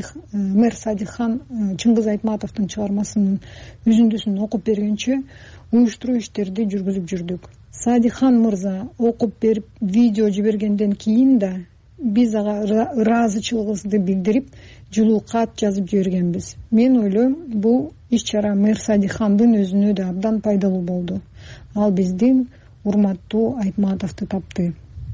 Садикхан Чыңгыз Айтматовдун чыгармасынын үзүндүсүн окуп бергенче уюштуруу иштерди жүргүзүп жүрдүк. Садикхан мырза окуп берип видео жибергенден кийин да биз ага ыраазычылыгыбызды билдирип жылуу кат жазып жибергенбиз. Мен ойлойм, бул иш-чара мэр Садикхандын өзүнө да абдан пайдалуу болду. Ал биздин урматтуу Айтматовду тапты.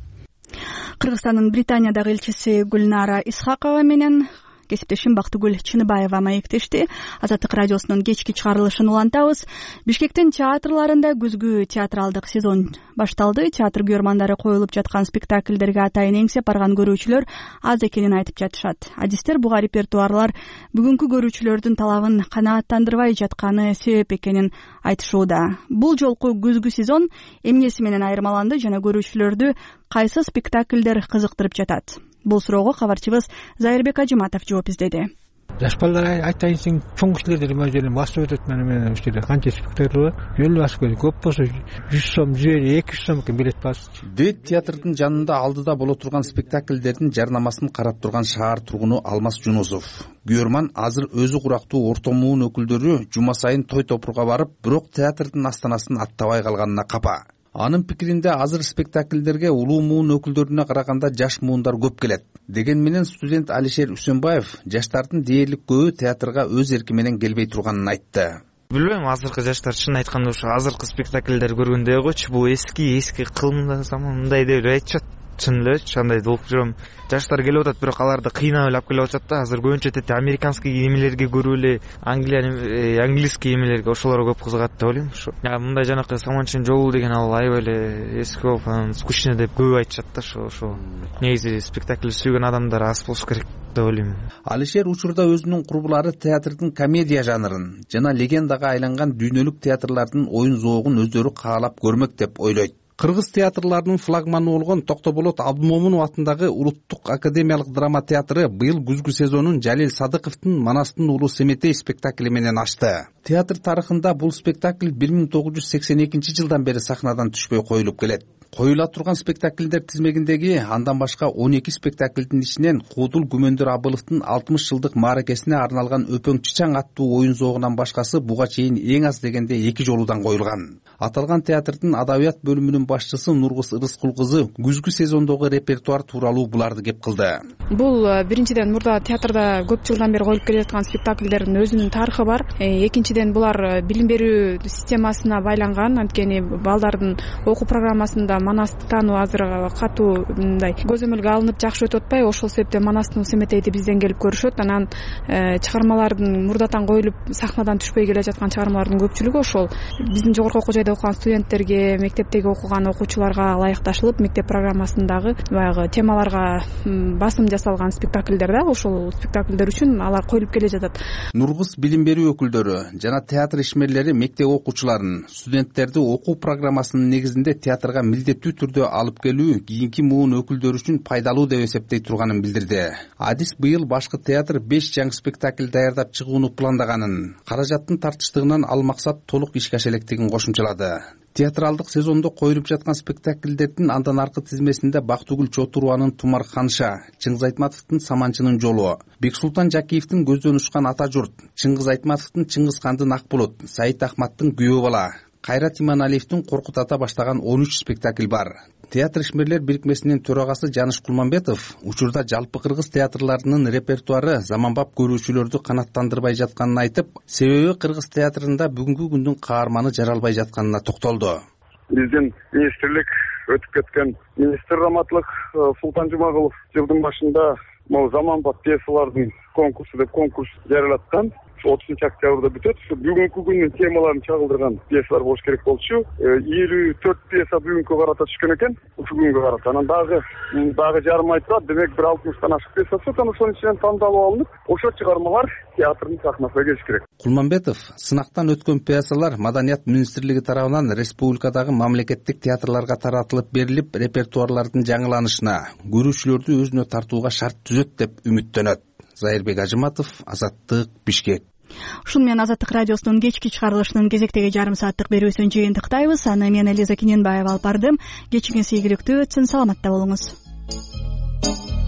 Кыргызстандын Британиядагы элчиси Гүлнара Исхакова менен кесиптешим Бактыгүл Чыныбаева маектешти. Азаттык радиосунун кечки чыгарылышын улантабыз. Бишкектин театрларында күзгү театралдык сезон башталды. Театр көрмандары коюлуп жаткан спектакльдерге атайын эңсеп барган көрүүчүлөр аз экенин айтып жатышат. Адистер буга репертуарлар бүгүнкү көрүүчүлөрдүн талабын канааттандырбай жатканы себеп экенин айтышууда. Бул жолку күзгү сезон эмнеси менен айырмаланды жана көрүүчүлөрдү кайсы спектакльдер кызыктырып жатат? Бул суроого кабарчыбыз Зайырбек Ажыматов жооп издеди. Жаш балдар айтайын десең, чоң кишилер деле мөжөлүн басып өтөт. Менен ушул жерде канча спектакль бар? Жөн басып өтөт. Көп болсо жүз сом, жүз элүү, эки жүз сом экен билет басып. Дэт театрдын жанында алдыда боло турган спектакльдердин жарнамасын карап турган шаар тургуну Алмаз Жунусов. Көрман азыр өзү курактуу орто муун өкүлдөрү жума сайын той топурга барып, бирок театрдын астанасын аттабай калганына капа. Анын пикиринде азыр спектакльдерге улуу муун өкүлдөрүнө караганда жаш муундар көп келет. Деген менен студент Алишер Үсөнбаев жаштардын дээрлик көбү театрга өз эрки менен келбей турганын айтты. Билбейм, азыркы жаштар чын айтканда ушу азыркы спектакльдер көргөндөй койчу, бул эски эски кылымда замандай деп айтышат. Чын эле андай болуп жүрөм. Жаштар келип атат, бирок аларды кыйнап эле алып келип атат да. Азыр көбүнчө тете американский эмелерге көрүп эле, англия английский эмелерге ошолорго көп кызыгат деп ойлойм. Ушу мындай жанакы самончун жолу деген ал аябай эле эски болуп, скучно деп көп айтышат да. Ошо ошо негизи спектакль сүйгөн адамдар аз болуш керек деп ойлойм. Алишер учурда өзүнүн курбулары театрдын комедия жанрын жана легендага айланган дүйнөлүк театрлардын оюн зоогун өздөрү каалап көрмөк деп ойлойт. Кыргыз театрларынын флагманы болгон Токтоболот Абдымомунов атындагы Улуттук академиялык драма театры быйыл күзгү сезонун Жалил Садыковдун Манастын уулу Семетей спектакли менен ачты. Театр тарыхында бул спектакль бир миң тогуз жүз сексен экинчи жылдан бери сахнадан түшпөй коюлуп келет. Коюла турган спектакльдер тизмегиндеги андан башка он эки спектакльдин ичинен Куудул Күмөндөр Абыловдун алтымыш жылдык мааракесине арналган Өпөң Чычаң аттуу оюн зоогунан башкасы буга чейин эң аз дегенде эки жолудан коюлган. Аталган театрдын адабият бөлүмүнүн башчысы Нургыз Ырыскул кызы күзгү сезондогу репертуар тууралуу буларды кеп кылды. Бул биринчиден мурда театрда көп жылдан бери коюлуп келе жаткан спектакльдердин өзүнүн тарыхы бар. Экинчиден булар билим берүү системасына байланган, анткени балдардын окуу программасында Манасты таануу азыр катуу мындай көзөмөлгө алынып жакшы өтүп атпайбы? Ошол себептен Манастын Семетейди бизден келип көрүшөт. Анан чыгармалардын мурдатан коюлуп сахнадан түшпөй келе жаткан чыгармалардын көпчүлүгү ошол биздин жогорку окуу жайда окуган студенттерге, мектептеги окуган окуучуларга ылайыкташылып, мектеп программасындагы баягы темаларга басым жасалган спектакльдер да. Ошол спектакльдер үчүн алар коюлуп келе жатат. Нургыз билим берүү өкүлдөрү жана театр ишмерлери мектеп окуучуларын, студенттерди окуу программасынын негизинде театрга милдеттүү түрдө алып келүү кийинки муун өкүлдөрү үчүн пайдалуу деп эсептей турганын билдирди. Адис быйыл башкы театр беш жаңы спектакль даярдап чыгууну пландаганын, каражаттын тартыштыгынан ал максат толук ишке аша электигин кошумчалады. Театралдык сезондо коюлуп жаткан спектакльдердин андан аркы тизмесинде Бактыгүл Чотурованын Тумар Ханша, Чыңгыз Айтматовдун Саманчынын жолу, Бексултан Жакиевдин Көздөн учкан ата журт, Чыңгыз Айтматовдун Чыңгыз хандын Ак булут, Саид Ахматтын Күйөө бала, Кайрат Иманалиевдин Коркут ата баштаган он үч спектакль бар. Театр ишмерлер бирикмесинин төрагасы Жаныш Кулманбетов учурда жалпы кыргыз театрларынын репертуары заманбап көрүүчүлөрдү канааттандырбай жатканын айтып, себеби кыргыз театрында бүгүнкү күндүн каарманы жаралбай жатканына токтолду. Биздин министрлик өтүп кеткен министр Раматлык Султан Жумагулов жылдын башында могу заманбап пьесалардын конкурсу деп конкурс жарыяткан. отузунчу октябрда бүтөт. Бүгүнкү күндүн темаларын чагылдырган пьесалар болуш керек болчу. элүү төрт пьеса бүгүнкү карата түшкөн экен. Ушу күнгө карата. Анан дагы дагы жарым ай турат. Демек бир алтымыштан ашык пьеса түшөт. Анан ошонун ичинен тандалып алынып, ошо чыгармалар театрдын сахнасына келиш керек. Кулманбетов сынактан өткөн пьесалар Маданият министрлиги тарабынан республикадагы мамлекеттик театрларга таратылып берилип, репертуарлардын жаңыланышына, көрүүчүлөрдү өзүнө тартууга шарт түзөт деп үмүттөнөт. Зайырбек Ажыматов, Азаттык, Бишкек. Ушун менен Азаттык радиосунун кечки чыгарылышынын кезектеги жарым сааттык берүүсүн жыйынтыктайбыз. Аны мен Элиза Кененбаева алып бардым. Кечиңиз ийгиликтүү өтсүн, саламатта болуңуз.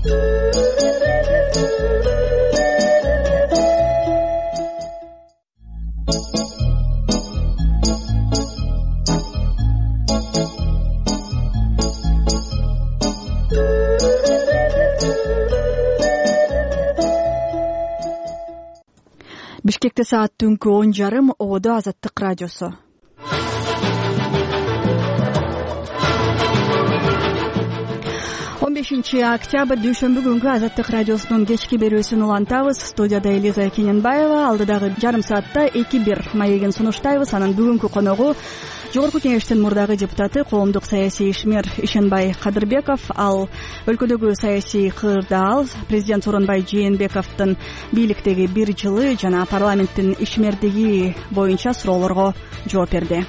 Бишкекте саат түнкү он жарым. Ободо Азаттык радиосу. он бешинчи октябрь дүйшөмбү күнгү Азаттык радиосунун кечки берүүсүн улантабыз. Студияда Элиза Кененбаева. Алдыдагы жарым саатта эки бир маегин сунуштайбыз. Анын бүгүнкү коногу Жогорку Кеңештин мурдагы депутаты, коомдук саясий ишмер Ишенбай Кадырбеков. Ал өлкөдөгү саясий кырдаал, президент Сооронбай Жээнбековдун бийликтеги бир жылы жана парламенттин ишмердиги боюнча суроолорго жооп берди.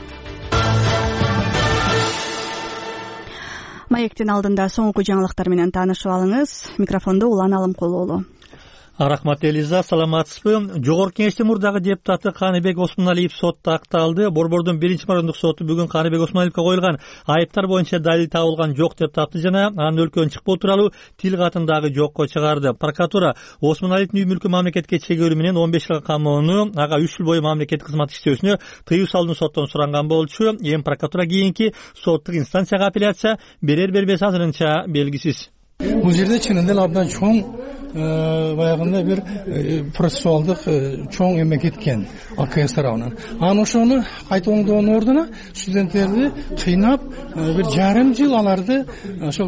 Маектин алдында соңку жаңылыктар менен таанышып алыңыз. Микрофондо Улан Алымкулуулу. Рахмат Элиза, саламатсызбы? Жогорку Кеңештин мурдагы депутаты Каныбек Осмоналиев сотто акталды. Борбордун биринчи мамлекеттик соту бүгүн Каныбек Осмоналиевге коюлган айыптар боюнча далил табылган жок деп тапты жана анын өлкөдөн чыкпоо тууралуу тил катын дагы жокко чыгарды. Прокуратура Осмоналиевдин үй мүлкү мамлекетке чегерүү менен он беш жылга камоону, ага үч жыл бою мамлекеттик кызмат иштөөсүнө тыюу салууну соттон суранган болчу. Эми прокуратура кийинки соттук инстанцияга апелляция берер бербес азырынча белгисиз. Бул жерде чынында эле абдан чоң баягындай бир процессуалдык чоң эме кеткен АКС тарабынан. Анан ошону кайталоодон ордуна студенттерди кыйнап бир жарым жыл аларды ошол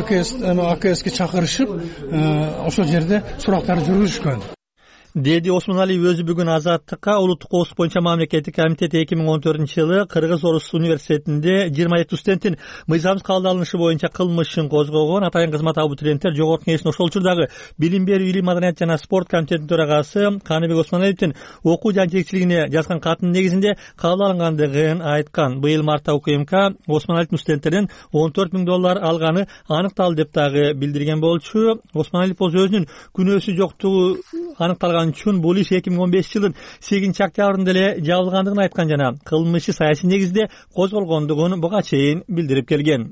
АКСке чакырышып ошол жерде сурактар жүргүзүшкөн. Деди Осмоналиев өзү бүгүн Азаттыкка улуттук коопсуз боюнча мамлекеттик комитет эки миң он төртүнчү жылы Кыргыз Орус университетинде жыйырма жети студенттин мыйзамсыз кабылданышы боюнча кылмышын козгогон. Атайын кызмат абитуриенттер Жогорку Кеңештин ошол учурдагы билим берүү, илим, маданият жана спорт комитетинин төрагасы Каныбек Осмоналиевдин окуу жана жетекчилигине жазган катынын негизинде кабыл алынгандыгын айткан. Быйыл мартта УКМК Осмоналиевдин студенттерден он төрт миң доллар алганы аныкталды деп дагы билдирген болчу. Осмоналиев болсо өзүнүн күнөөсү жоктугу аныкталган үчүн бул иш эки миң он бешинчи жылдын сегизинчи октябрында эле жабылгандыгын айткан жана кылмышы саясий негизде козголгондугун буга чейин билдирип келген.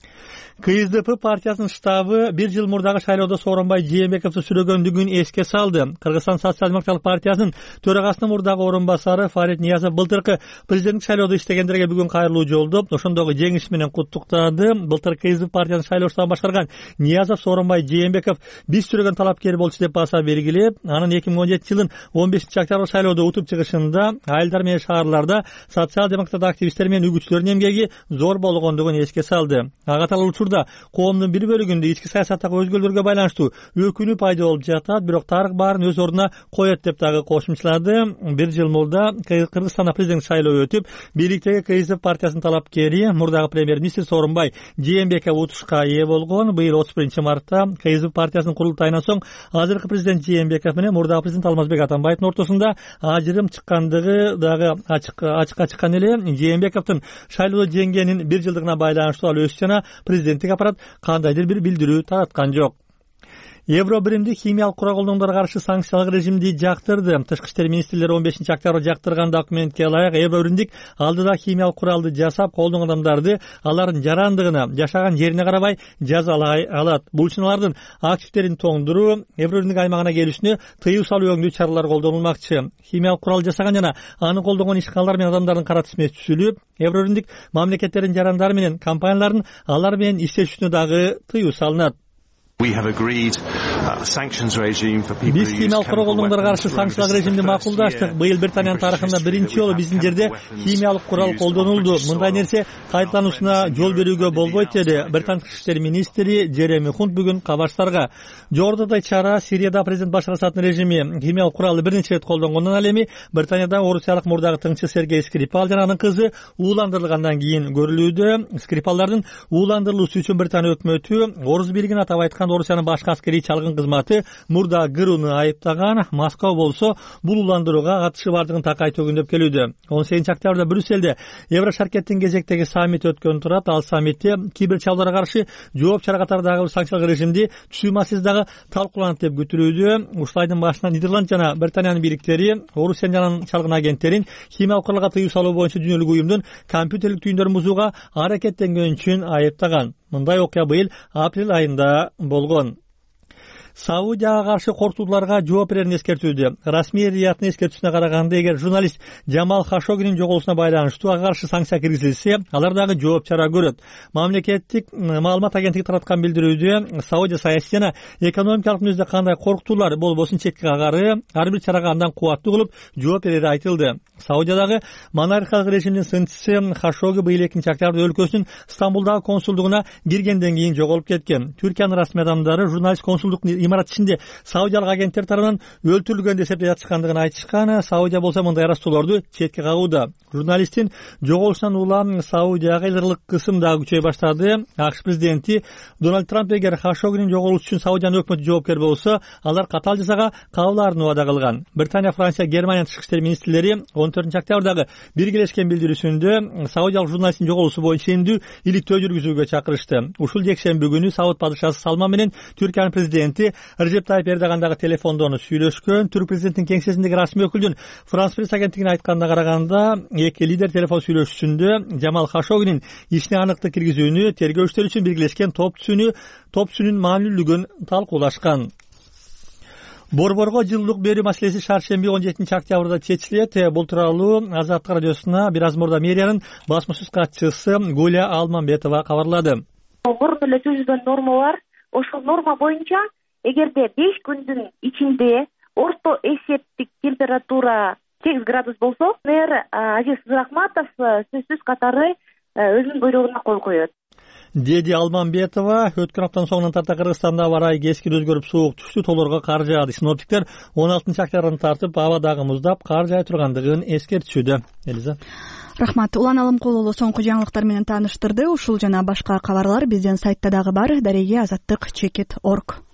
КСДП партиясынын штабы бир жыл мурдагы шайлоодо Сооронбай Жээнбековду сүрөгөндүгүн эске салды. Кыргызстан социал-демократтык партиясынын төрагасынын мурдагы орун басары Фарид Ниязов былтыркы президенттик шайлоодо иштегендерге бүгүн кайрылуу жолдоп, ошондогу жеңиш менен куттуктады. Былтыр КСДП партиясынын шайлоо штабын башкарган Ниязов Сооронбай Жээнбеков биз сүрөгөн талапкер болчу деп баса белгилеп, анын эки миң он жетинчи жылдын он бешинчи октябрь шайлоодо утуп чыгышында айылдар менен шаарларда социал-демократ активисттер менен үгүтчүлөрдүн эмгеги зор болгондугун эске салды. Ага талуу учурда коомдун бир бөлүгүндө ички саясаттагы өзгөрүүлөргө байланыштуу өкүнүү пайда болуп жатат, бирок тарых баарын өз ордуна коет деп дагы кошумчалады. Бир жыл мурда Кыргызстанда президенттик шайлоо өтүп, бийликтеги КСДП партиясынын талапкери мурдагы премьер-министр Сооронбай Жээнбеков утушка ээ болгон. Быйыл отуз биринчи мартта КСДП партиясынын курултайынан соң азыркы президент Жээнбеков менен мурдагы президент Алмазбек Атамбаевдин ортосунда ажырым чыккандыгы дагы ачыкка чыккан эле. Жээнбековдун шайлоодо жеңгенин бир жылдыгына байланыштуу ал өз жана президенттик аппарат кандайдыр бир билдирүү тараткан жок. Евро биримдик химиялык курал колдонуңдарга каршы санкциялык режимди жактырды. Тышкы иштер министрлери он бешинчи октябрь жактырган документке ылайык Евро биримдик алдыда химиялык куралды жасап колдонгон адамдарды алардын жарандыгына, жашаган жерине карабай жазалай алат. Бул үчүн алардын активдерин тоңдуруу, Евро биримдик аймагына келишине тыюу салуу өңдүү чаралар колдонулмакчы. Химиялык курал жасаган жана аны колдонгон ишканалар менен адамдардын кара тизмеси түзүлүп, Евро биримдик мамлекеттердин жарандары менен компаниялардын алар менен иштешүүнү дагы тыюу салынат. Биз химиялык курал колдонуңдарга каршы санкциялык режимди макулдаштык. Быйыл Британиянын тарыхында биринчи жолу биздин жерде химиялык курал колдонулду. Мындай нерсе кайталануусуна жол берүүгө болбойт деди Британ тышкы иштер министри Джереми Хунт бүгүн кабарчыларга. Жогорудагы чара Сирияда президент Башар Асаддын режими химиялык куралды бир нече рет колдонгондон ал эми Британияда орусиялык мурдагы тыңчы Сергей Скрипал жана анын кызы ууландырылгандан кийин көрүлүүдө. Скрипалдардын ууландырылуусу үчүн Британия өкмөтү орус бийлигин атап айтканда Орусиянын башкы аскерий чалгын кызматы мурда ГРУну айыптаган. Москва болсо бул уландырууга катышы бардыгын такай төгүндөп келүүдө. он сегизинчи октябрда Брюссельде Еврошаркеттин кезектеги саммит өткөн турат. Ал саммитте кибер чабуулдарга каршы жооп чара катары дагы бир санкциялык режимди түзүү маселеси дагы талкууланат деп күтүлүүдө. Ушул айдын башында Нидерланд жана Британиянын бийликтери Орусиянын жана чалгын агенттерин химиялык куралга тыюу салуу боюнча дүйнөлүк уюмдун компьютерлик түйүндөрүн бузууга аракеттенгөн үчүн айыптаган. Мындай окуя быйыл апрель айында болгон. Саудияга каршы коркутууларга жооп берерин эскертүүдө. Расмий Риядтын эскертүүсүнө караганда, эгер журналист Жамал Хашогинин жоголуусуна байланыштуу ага каршы санкция киргизилсе, алар дагы жооп чара көрөт. Мамлекеттик маалымат агенттиги тараткан билдирүүдө Саудия саясий жана экономикалык мүнөздө кандай коркутуулар болбосун четке кагары ар бир чарага андан кубаттуу кылып жооп берери айтылды. Саудиядагы монархиялык режимдин сынчысы Хашоги быйыл экинчи октябрда өлкөсүнүн Стамбулдагы консулдугуна киргенден кийин жоголуп кеткен. Түркиянын расмий адамдары журналист консулдук имарат ичинде саудиялык агенттер тарабынан өлтүрүлгөн деп эсептеп жатышкандыгын айтышкан. Саудия болсо мындай арастоолорду четке кагууда. Журналисттин жоголушунан улам Саудияга элдирлик кысым дагы күчөй баштады. АКШ президенти Дональд Трамп эгер Хашогинин жоголушу үчүн Саудиянын өкмөтү жоопкер болсо, алар катаал жазага кабылаарын убада кылган. Британия, Франция, Германия тышкы иштер министрлери он төртүнчү октябрдагы биргелешкен билдирүүсүндө саудиялык журналисттин жоголуусу боюнча эмдүү иликтөө жүргүзүүгө чакырышты. Ушул жекшемби күнү Сауд падышасы Салман менен Түркиянын президенти Режеп Тайып Эрдоган дагы телефондон сүйлөшкөн. Түрк президентинин кеңсесиндеги расмий өкүлдүн Франс пресс агенттигине айтканына караганда, эки лидер телефон сүйлөшүүсүндө Жамал Хашогинин ишине аныктык киргизүүнү, тергөө иштери үчүн биргелешкен топ түзүүнү топ түзүүнүн маанилүүлүгүн талкуулашкан. Борборго жылуулук берүү маселеси шаршемби он жетинчи октябрда чечилет. Бул тууралуу Азаттык радиосуна бир аз мурда мэриянын басма сөз катчысы Гуля Алмамбетова кабарлады. Мурун эле түзүлгөн норма бар. Ошол норма боюнча эгерде беш күндүн ичинде орто эсептик температура сегиз градус болсо, мэр Азиз Рахматов сөзсүз катары өзүнүн буйругуна кол коет, деди Алмамбетова. Өткөн аптанын соңунан тарта Кыргызстанда аба ырайы кескин өзгөрүп суук түштү, тоолорго кар жаады. Синоптиктер он алтынчы октябрдан тартып абадагы муздап кар жай тургандыгын эскертишүүдө. Элиза. Рахмат. Улан Алымкулуулу соңку жаңылыктар менен тааныштырды. Ушул жана башка кабарлар биздин сайтта дагы бар. Дареги азаттык чекит точка орг.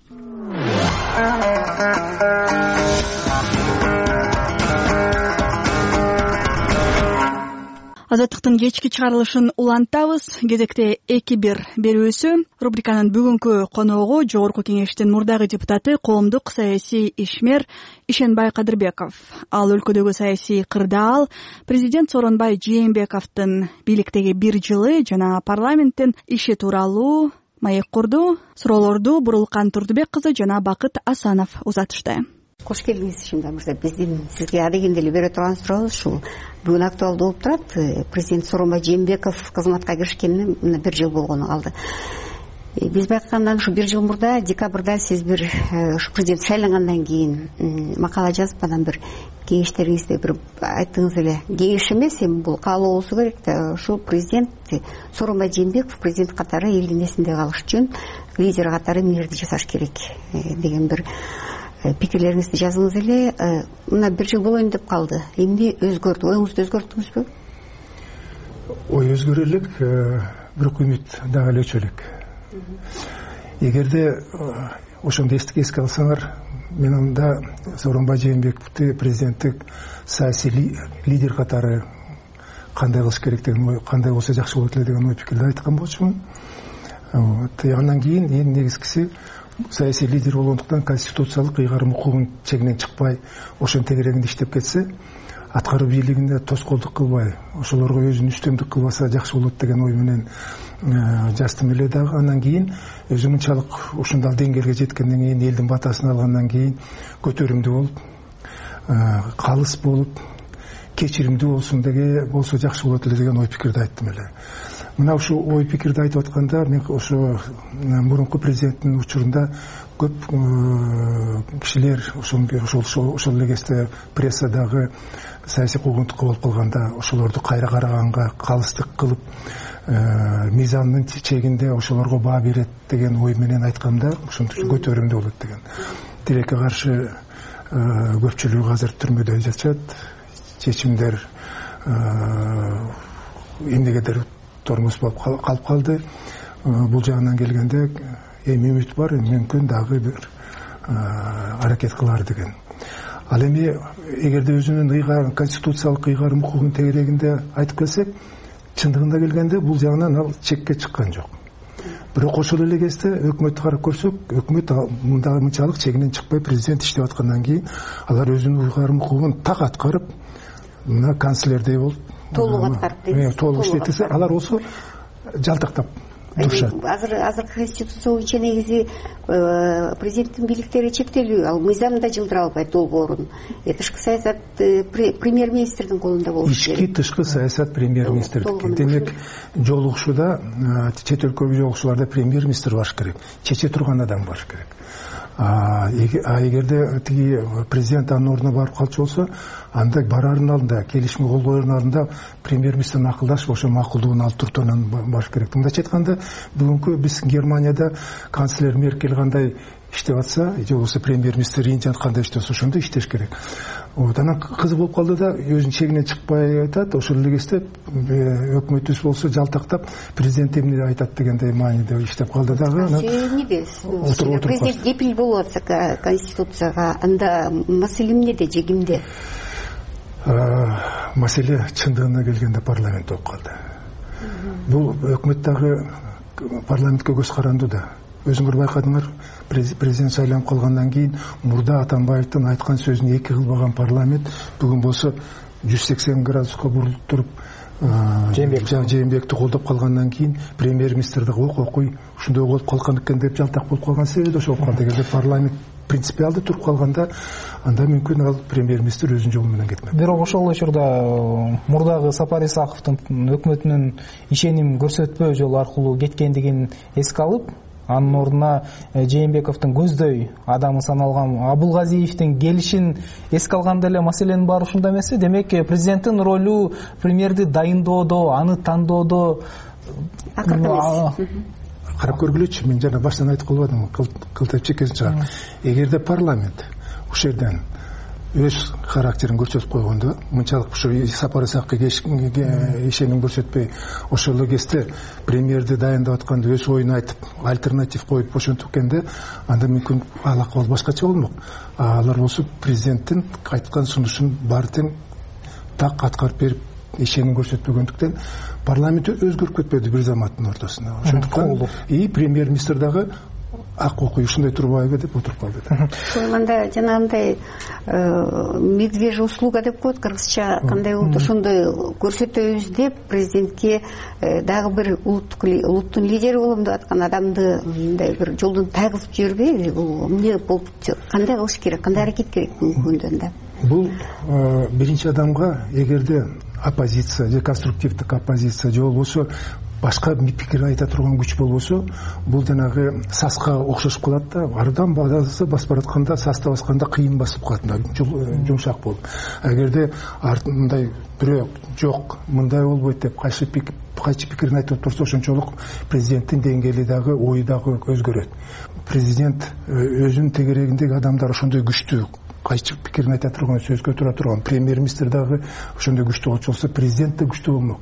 Азаттыктын кечки чыгарылышын улантабыз. Кезекте эки бир берүүсү. Рубриканын бүгүнкү коногу Жогорку Кеңештин мурдагы депутаты, коомдук саясий ишмер Ишенбай Кадырбеков. Ал өлкөдөгү саясий кырдаал, президент Сооронбай Жээнбековдун бийликтеги бир жылы жана парламенттин иши тууралуу маек курду. Суроолорду Бурулкан Турдубек кызы жана Бакыт Асанов узатышты. Кош келдиңиз Ишенбай мырза. Биздин сизге адегенде эле бере турган сурообуз ушул. Бүгүн актуалдуу болуп турат. Президент Сооронбай Жээнбеков кызматка киришкенине мына бир жыл болгону калды. Биз байкагандан ушу бир жыл мурда декабрда сиз бир ушу президент шайлангандан кийин макала жазып, анан бир кеңештериңизде бир айттыңыз эле. Кеңеш эмес, эми бул каалоо болсо керек да. Ушул президент Сооронбай Жээнбеков президент катары элдин эсинде калыш үчүн лидер катары мээрди жасаш керек деген бир пикирлериңизди жазыңыз эле. Мына бир жыл болоюн деп калды. Эмне өзгөрдү? Оюңузду өзгөрттүңүзбү? Ой өзгөрө элек, бирок үмүт дагы эле өчө элек. Эгерде ошондо эске алсаңар, мен анда Сооронбай Жээнбековду президенттик саясий лидер катары кандай кылыш керек деген, кандай болсо жакшы болот эле деген ой пикирди айткан болчумун. Андан кийин эң негизгиси саясий лидер болгондуктан конституциялык ыйгарым укугун чегинен чыкпай, ошонун тегерегинде иштеп кетсе, аткаруу бийлигине тоскоолдук кылбай, ошолорго өзүн үстөмдүк кылбаса жакшы болот деген ой менен жаздым эле дагы. Андан кийин өзү мынчалык ушундай деңгээлге жеткенден кийин, элдин батасын алгандан кийин көтөрүмдүү болуп, калыс болуп, кечиримдүү болсун деген болсо жакшы болот эле деген ой пикирди айттым эле. Мына ушу ой пикирди айтып атканда, мен ошо мурунку президенттин учурунда көп кишилер ошол ошол эле кезде прессадагы саясий куугунтукка болуп калганда ошолорду кайра караганга, калыстык кылып, мыйзамдын чегинде ошолорго баа берет деген ой менен айтканда, ушунча көтөрүмдүү болот деген. Тилекке каршы көпчүлүгү азыр түрмөдө жашат, чечимдер эмнегедир тормоз болуп калып калды. Бул жагынан келгенде эми үмүт бар, мүмкүн дагы бир аракет кылар деген. Ал эми эгерде өзүнүн ыйгарым, конституциялык ыйгарым укугунун тегерегинде айтып келсек, чындыгында келгенде бул жагынан ал чекке чыккан жок. Бирок ошол эле кезде өкмөттү карап көрсөк, өкмөт мындай мынчалык чегинен чыкпай президент иштеп аткандан кийин алар өзүнүн ыйгарым укугун так аткарып, мына канцлердей болуп, толук аткарып, толук иштетсе, алар болсо жалтактап турушат. азыр азыркы конституция боюнча негизи президенттин бийликтери чектелүү, ал мыйзам да жылдыра албайт долбоорун. Тышкы саясат премьер-министрдин колунда болуш керек. Ички тышкы саясат премьер-министрдики. Демек жолугушууда, чет өлкөгө жолугушууларда премьер-министр баш керек, чече турган адам баш керек. А эгерде тиги президент анын ордуна барып калчу болсо, анда бараардын алдында, келишимге кол коердун алдында премьер-министр менен акылдашып, ошо макулдугун алып туруп анан баш керек. Мындайча айтканда, бүгүнкү биз Германияда канцлер Меркель кандай иштеп атса, же болбосо премьер-министр Ринчан кандай иштеп атса, ошондой иштеш керек. Анан кызык болуп калды да, өзүнүн чегинен чыкпай айтат, ошол эле кезде өкмөтүбүз болсо жалтактап, президент эмне айтат дегендей мааниде иштеп калды дагы. Эмнеде? Президент кепил болуп атса конституцияга, анда маселе эмнеде же кимде? Маселе чындыгына келгенде парламент болуп калды. Бул өкмөт дагы парламентке көз каранды да. Өзүңөр байкадыңар, президент сайланып калгандан кийин мурда Атамбаевдин айткан сөзүн эки кылбаган парламент бүгүн болсо жүз сексен градуска бурулуп туруп Жээнбекти колдоп калгандан кийин премьер-министр дагы ок окуй ушундай болуп калган экен деп жалтак болуп калган себеби ошол болуп калды. Эгерде парламент принципиалдуу туруп калганда, анда мүмкүн ал премьер-министр өзүнүн жолу менен кетмек. Бирок ошол учурда мурдагы Сапар Исаковдун өкмөтүнүн ишеним көрсөтпөө жолу аркылуу кеткендигин эске алып, анын ордуна Жээнбековдун көздөй адамы саналган Абулгазиевдин келишин эске алганда эле маселенин баары ушунда эмеспи? Демек президенттин ролу премьерди дайындоодо, аны тандоодо карап көргүлөчү. Мен жана баштан айтып калбадым, кылтайып чекесин чыгар. Эгерде парламент ушул жерден өз характерин көрсөтүп койгондо, мынчалык ушу Сапар Исаковго ишеним көрсөтпөй, ошол эле кезде премьерди дайындап атканда өз оюн айтып, альтернатив коюп ошентип кенде, анда мүмкүн ал акыбал башкача болмок. Алар болсо президенттин айткан сунушун баары тең так аткарып берип, ишеним көрсөтпөгөндүктөн парламент өзгөрүп кетпеди бир заматтын ортосунда. Ошондуктан и премьер-министр дагы ак окуй ушундай турбайбы деп отуруп калды да. Ошондо жанагындай медвежья услуга деп коет кыргызча, кандай болуп ошондой көрсөтөбүз деп президентке дагы бир улуттун лидери болом деп аткан адамды мындай бир жолдон тайгызып жибербейби? Бул эмне болуп, кандай кылыш керек, кандай аракет керек бүгүнкү күндө? Бул биринчи адамга эгерде оппозиция же конструктивдик оппозиция же болбосо башка пикир айта турган күч болбосо, бул жанагы саска окшошуп калат да, ардан бадасы басып баратканда, саста басканда кыйын басып калат да, жумшак болуп. Эгерде мындай бирөө жок, мындай болбойт деп кайсы пикир кайчы пикирин айтып турса, ошончолук президенттин деңгээли дагы, ою дагы өзгөрөт. Президент өзүнүн тегерегиндеги адамдар ошондой күчтүү, кайчы пикирин айта турган, сөз көтөрө турган, премьер-министр дагы ошондой күчтүү болчу болсо, президент да күчтүү болмок.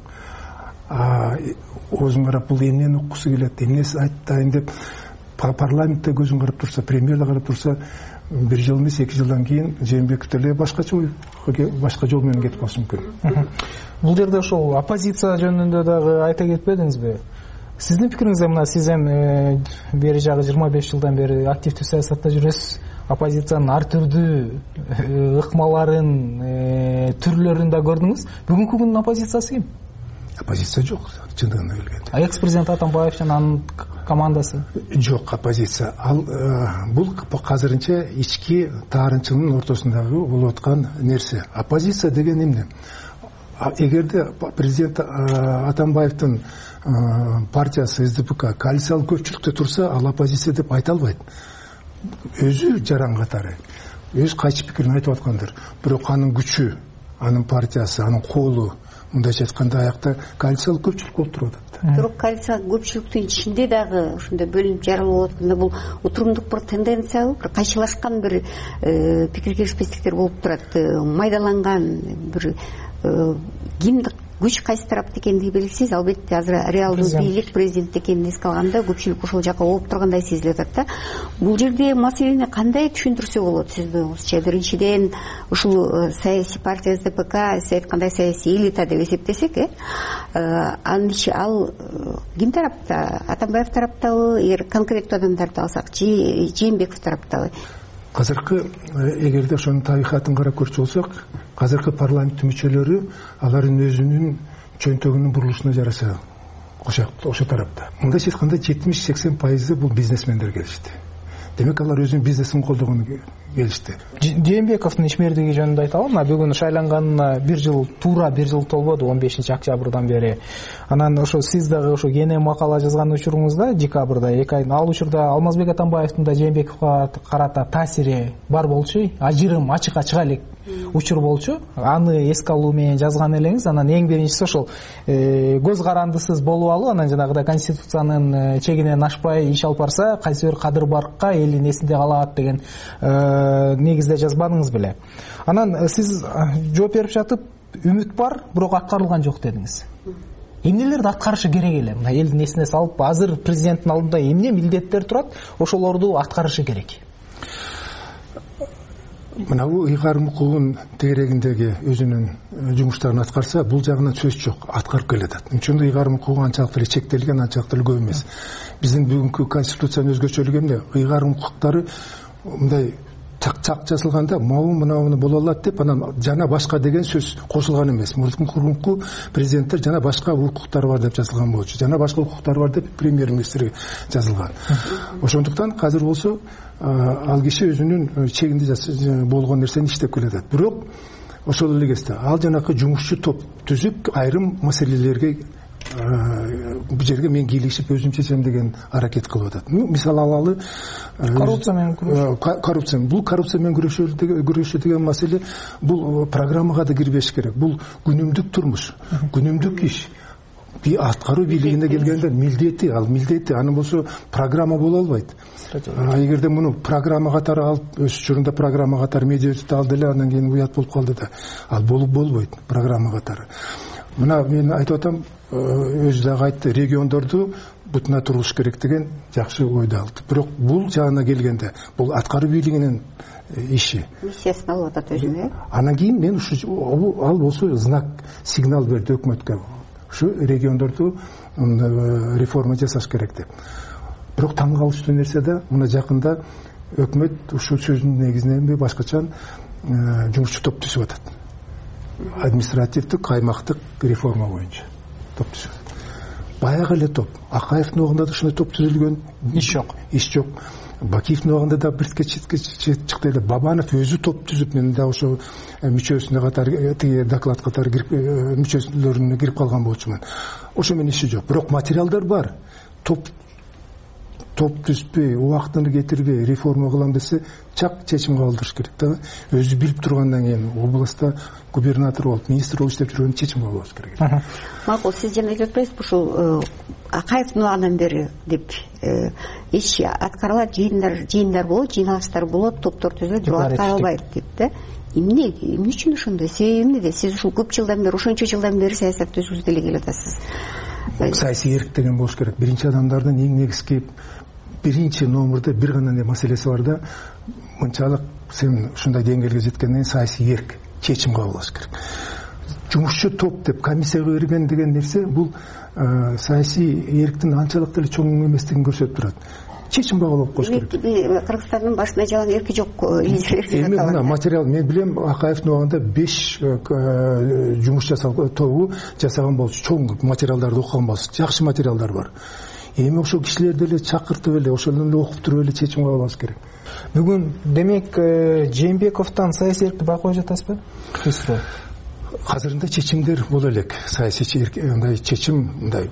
Өзүн карап, бул эмнени уккусу келет, эмнеси айтайын деп парламентте көзүн карап турса, премьер да карап турса, бир жыл эмес, эки жылдан кийин Жээнбеков деле башкача башка жол менен кетип калышы мүмкүн. Бул жерде ошол оппозиция жөнүндө дагы айта кетпедиңизби? Сиздин пикириңизде, мына сиз эми бери жагы жыйырма беш жылдан бери активдүү саясатта жүрөсүз. Оппозициянын ар түрдүү ыкмаларын, түрлөрүн да көрдүңүз. Бүгүнкү күндүн оппозициясы ким? Оппозиция жок, чындыгына келгенде. А экс-президент Атамбаев жана анын командасы? Жок оппозиция. Ал бул азырынча ички таарынчылыктын ортосундагы болуп аткан нерсе. Оппозиция деген эмне? Эгерде президент Атамбаевдин партиясы эс дэ пэ ка коалициялык көпчүлүктө турса, ал оппозиция деп айта албайт. Өзү жаран катары, өз кайчы пикирин айтып аткандыр. Бирок анын күчү, анын партиясы, анын колу, мындайча айтканда, аякта коалициялык көпчүлүк болуп туруп атат. Бирок коалициялык көпчүлүктүн ичинде дагы ушундай бөлүнүп жаралып атканда, бул отурумдук бир тенденциябы, бир кайшылашкан бир пикир келишпестиктер болуп турат, майдаланган бир кимди күч кайсы тарапта экендиги белгисиз. Албетте азыр реалдуу бийлик президент экенин эске алганда көпчүлүк ошол жака ооп тургандай сезилип атат да. Бул жерде маселени кандай түшүндүрсө болот сиздин оюңузча? Биринчиден, ушул саясий партия эс дэ пэ ка, сиз айткандай саясий элита деп эсептесек, э анын ичи ал ким тарапта? Атамбаев тараптабы, эгер конкреттүү адамдарды алсак, Жээнбеков тараптабы? Азыркы, эгерде ошонун тарыхатын карап көрчү болсок, азыркы парламент мүчөлөрү алардын өзүнүн чөнтөгүнүн бурулушуна жараша ошо тарапта. Мындайча айтканда жетимиш сексен пайызы бул бизнесмендер келишти. Демек алар өзүнүн бизнесин колдогону келишти. Жээнбековдун ишмердиги жөнүндө айталым. Бүгүн шайланганына бир жыл, туура бир жыл толбоду, он бешинчи октябрдан бери. Анан ошо сиз дагы ошо кене макала жазган учуруңузда декабрда эки айдын ал учурда Алмазбек Атамбаевдин да Жээнбековго карата таасири бар болчу, ажырым ачыкка чыга элек учур болчу. Аны эске алуу менен жазган элеңиз. Анан эң биринчиси ошол көз карандысыз болуп алуу, анан жанагыда конституциянын чегинен ашпай иш алып барса, кайсы бир кадыр баркка элдин эсинде калат деген негизде жазбадыңыз беле. Анан сиз жооп берип жатып, үмүт бар, бирок аткарылган жок дедиңиз. Эмнелерди аткарышы керек эле? Мына элдин эсине салып, азыр президенттин алдында эмне милдеттер турат, ошолорду аткарышы керек. Мына бул ыйгарым укугун тегерегиндеги өзүнүн жумуштарын аткарса, бул жагынан сөз жок, аткарып келатат. Ошондо ыйгарым укугу анчалык эле чектелген, анчалык эле көп эмес. Биздин бүгүнкү конституциянын өзгөчөлүгү эмне? Ыйгарым укуктары мындай чак жазылганда могу мынауну боло алат деп анан жана башка деген сөз кошулган эмес. Мурунку президенттер жана башка укуктар бар деп жазылган болчу. Жана башка укуктар бар деп премьер-министрге жазылган. Ошондуктан азыр болсо ал киши өзүнүн чегинде болгон нерсени иштеп келатат. Бирок ошол эле кезде ал жанакы жумушчу топ түзүп айрым маселелерге бул жерге мен кийлигишип өзүм чечем деген аракет кылып атат. Мисалы алалы коррупция менен күрөшүү. Коррупция. Бул коррупция менен күрөшүү деген маселе бул программага да кирбеш керек. Бул күнүмдүк турмуш, күнүмдүк иш. Би аткаруу бийлигине келгенде милдети, ал милдети, аны болсо программа боло албайт. А эгерде муну программа катары алып, өз учурунда программа катары медиатты алды эле, андан кийин уят болуп калды да. Ал болуп болбойт программа катары. Мына мен айтып атам, өзү дагы айтты, региондорду бутуна турулуш керек деген жакшы ойду алды. Бирок бул жагына келгенде, бул аткаруу бийлигинин иши. Миссиясын алып атат өзүнө. Анан кийин мен ушу ал болсо знак, сигнал берди өкмөткө. Ушу региондорду реформа жасаш керек деп. Бирок таң калыштуу нерсе да, мына жакында өкмөт ушу сөзүнүн негизинен башкача жумушчу топ түзүп атат. Административдик, аймактык реформа боюнча топ түзүп. Баягы эле топ. Акаевдин убагында да ушундай топ түзүлгөн. Иш жок. Иш жок. Бакиевдин убагында да бир чыкты эле. Бабанов өзү топ түзүп, мен да ошо мүчөсүнө катары, тиги доклад катары кирип, мүчөсүнө кирип калган болчумун. Ошо менен иши жок. Бирок материалдар бар. Топ топ түзбөй, убактыны кетирбей реформа кылам десе, чак чечим кабылдырыш керек да. Өзү билип тургандан кийин областта губернатор болуп, министр болуп иштеп жүргөн чечим кабылдырыш керек. Макул, сиз жана айтып атпайсызбы, ушул Акаевдин убагынан бери деп иш аткарылат, жыйындар, жыйындар болот, жыйналыштар болот, топтор түзүлөт, бирок аткарылбайт деп да. Эмне, эмне үчүн ошондой? Себеби эмнеде? Сиз ушул көп жылдан бери, ошончо жылдан бери саясат түзүүсү деле келип атасыз. Саясий эрк деген болуш керек. Биринчи адамдардын эң негизги биринчи номерде бир гана маселеси бар да, мынчалык сен ушундай деңгээлге жеткенден кийин саясий эрк, чечим кабылдаш керек. Жумушчу топ деп комиссияга берген деген нерсе бул саясий эрктин анчалык деле чоң эместигин көрсөтүп турат. Чечим кабылдап коюш керек. Кыргызстандын башында жалаң эрки жок лидерлерди. Эми мына материал мен билем, Акаевдин убагында беш жумуш жасалган тобу жасаган болчу, чоң материалдарды окуган болчу, жакшы материалдар бар. Эми ошол кишилерди эле чакыртып эле, ошолорду эле окуп туруп эле чечим кабылдаш керек. Бүгүн демек Жээнбековдон саясий эркти байкабай жатасызбы? Азырында чечимдер боло элек. Саясий эрк, мындай чечим, мындай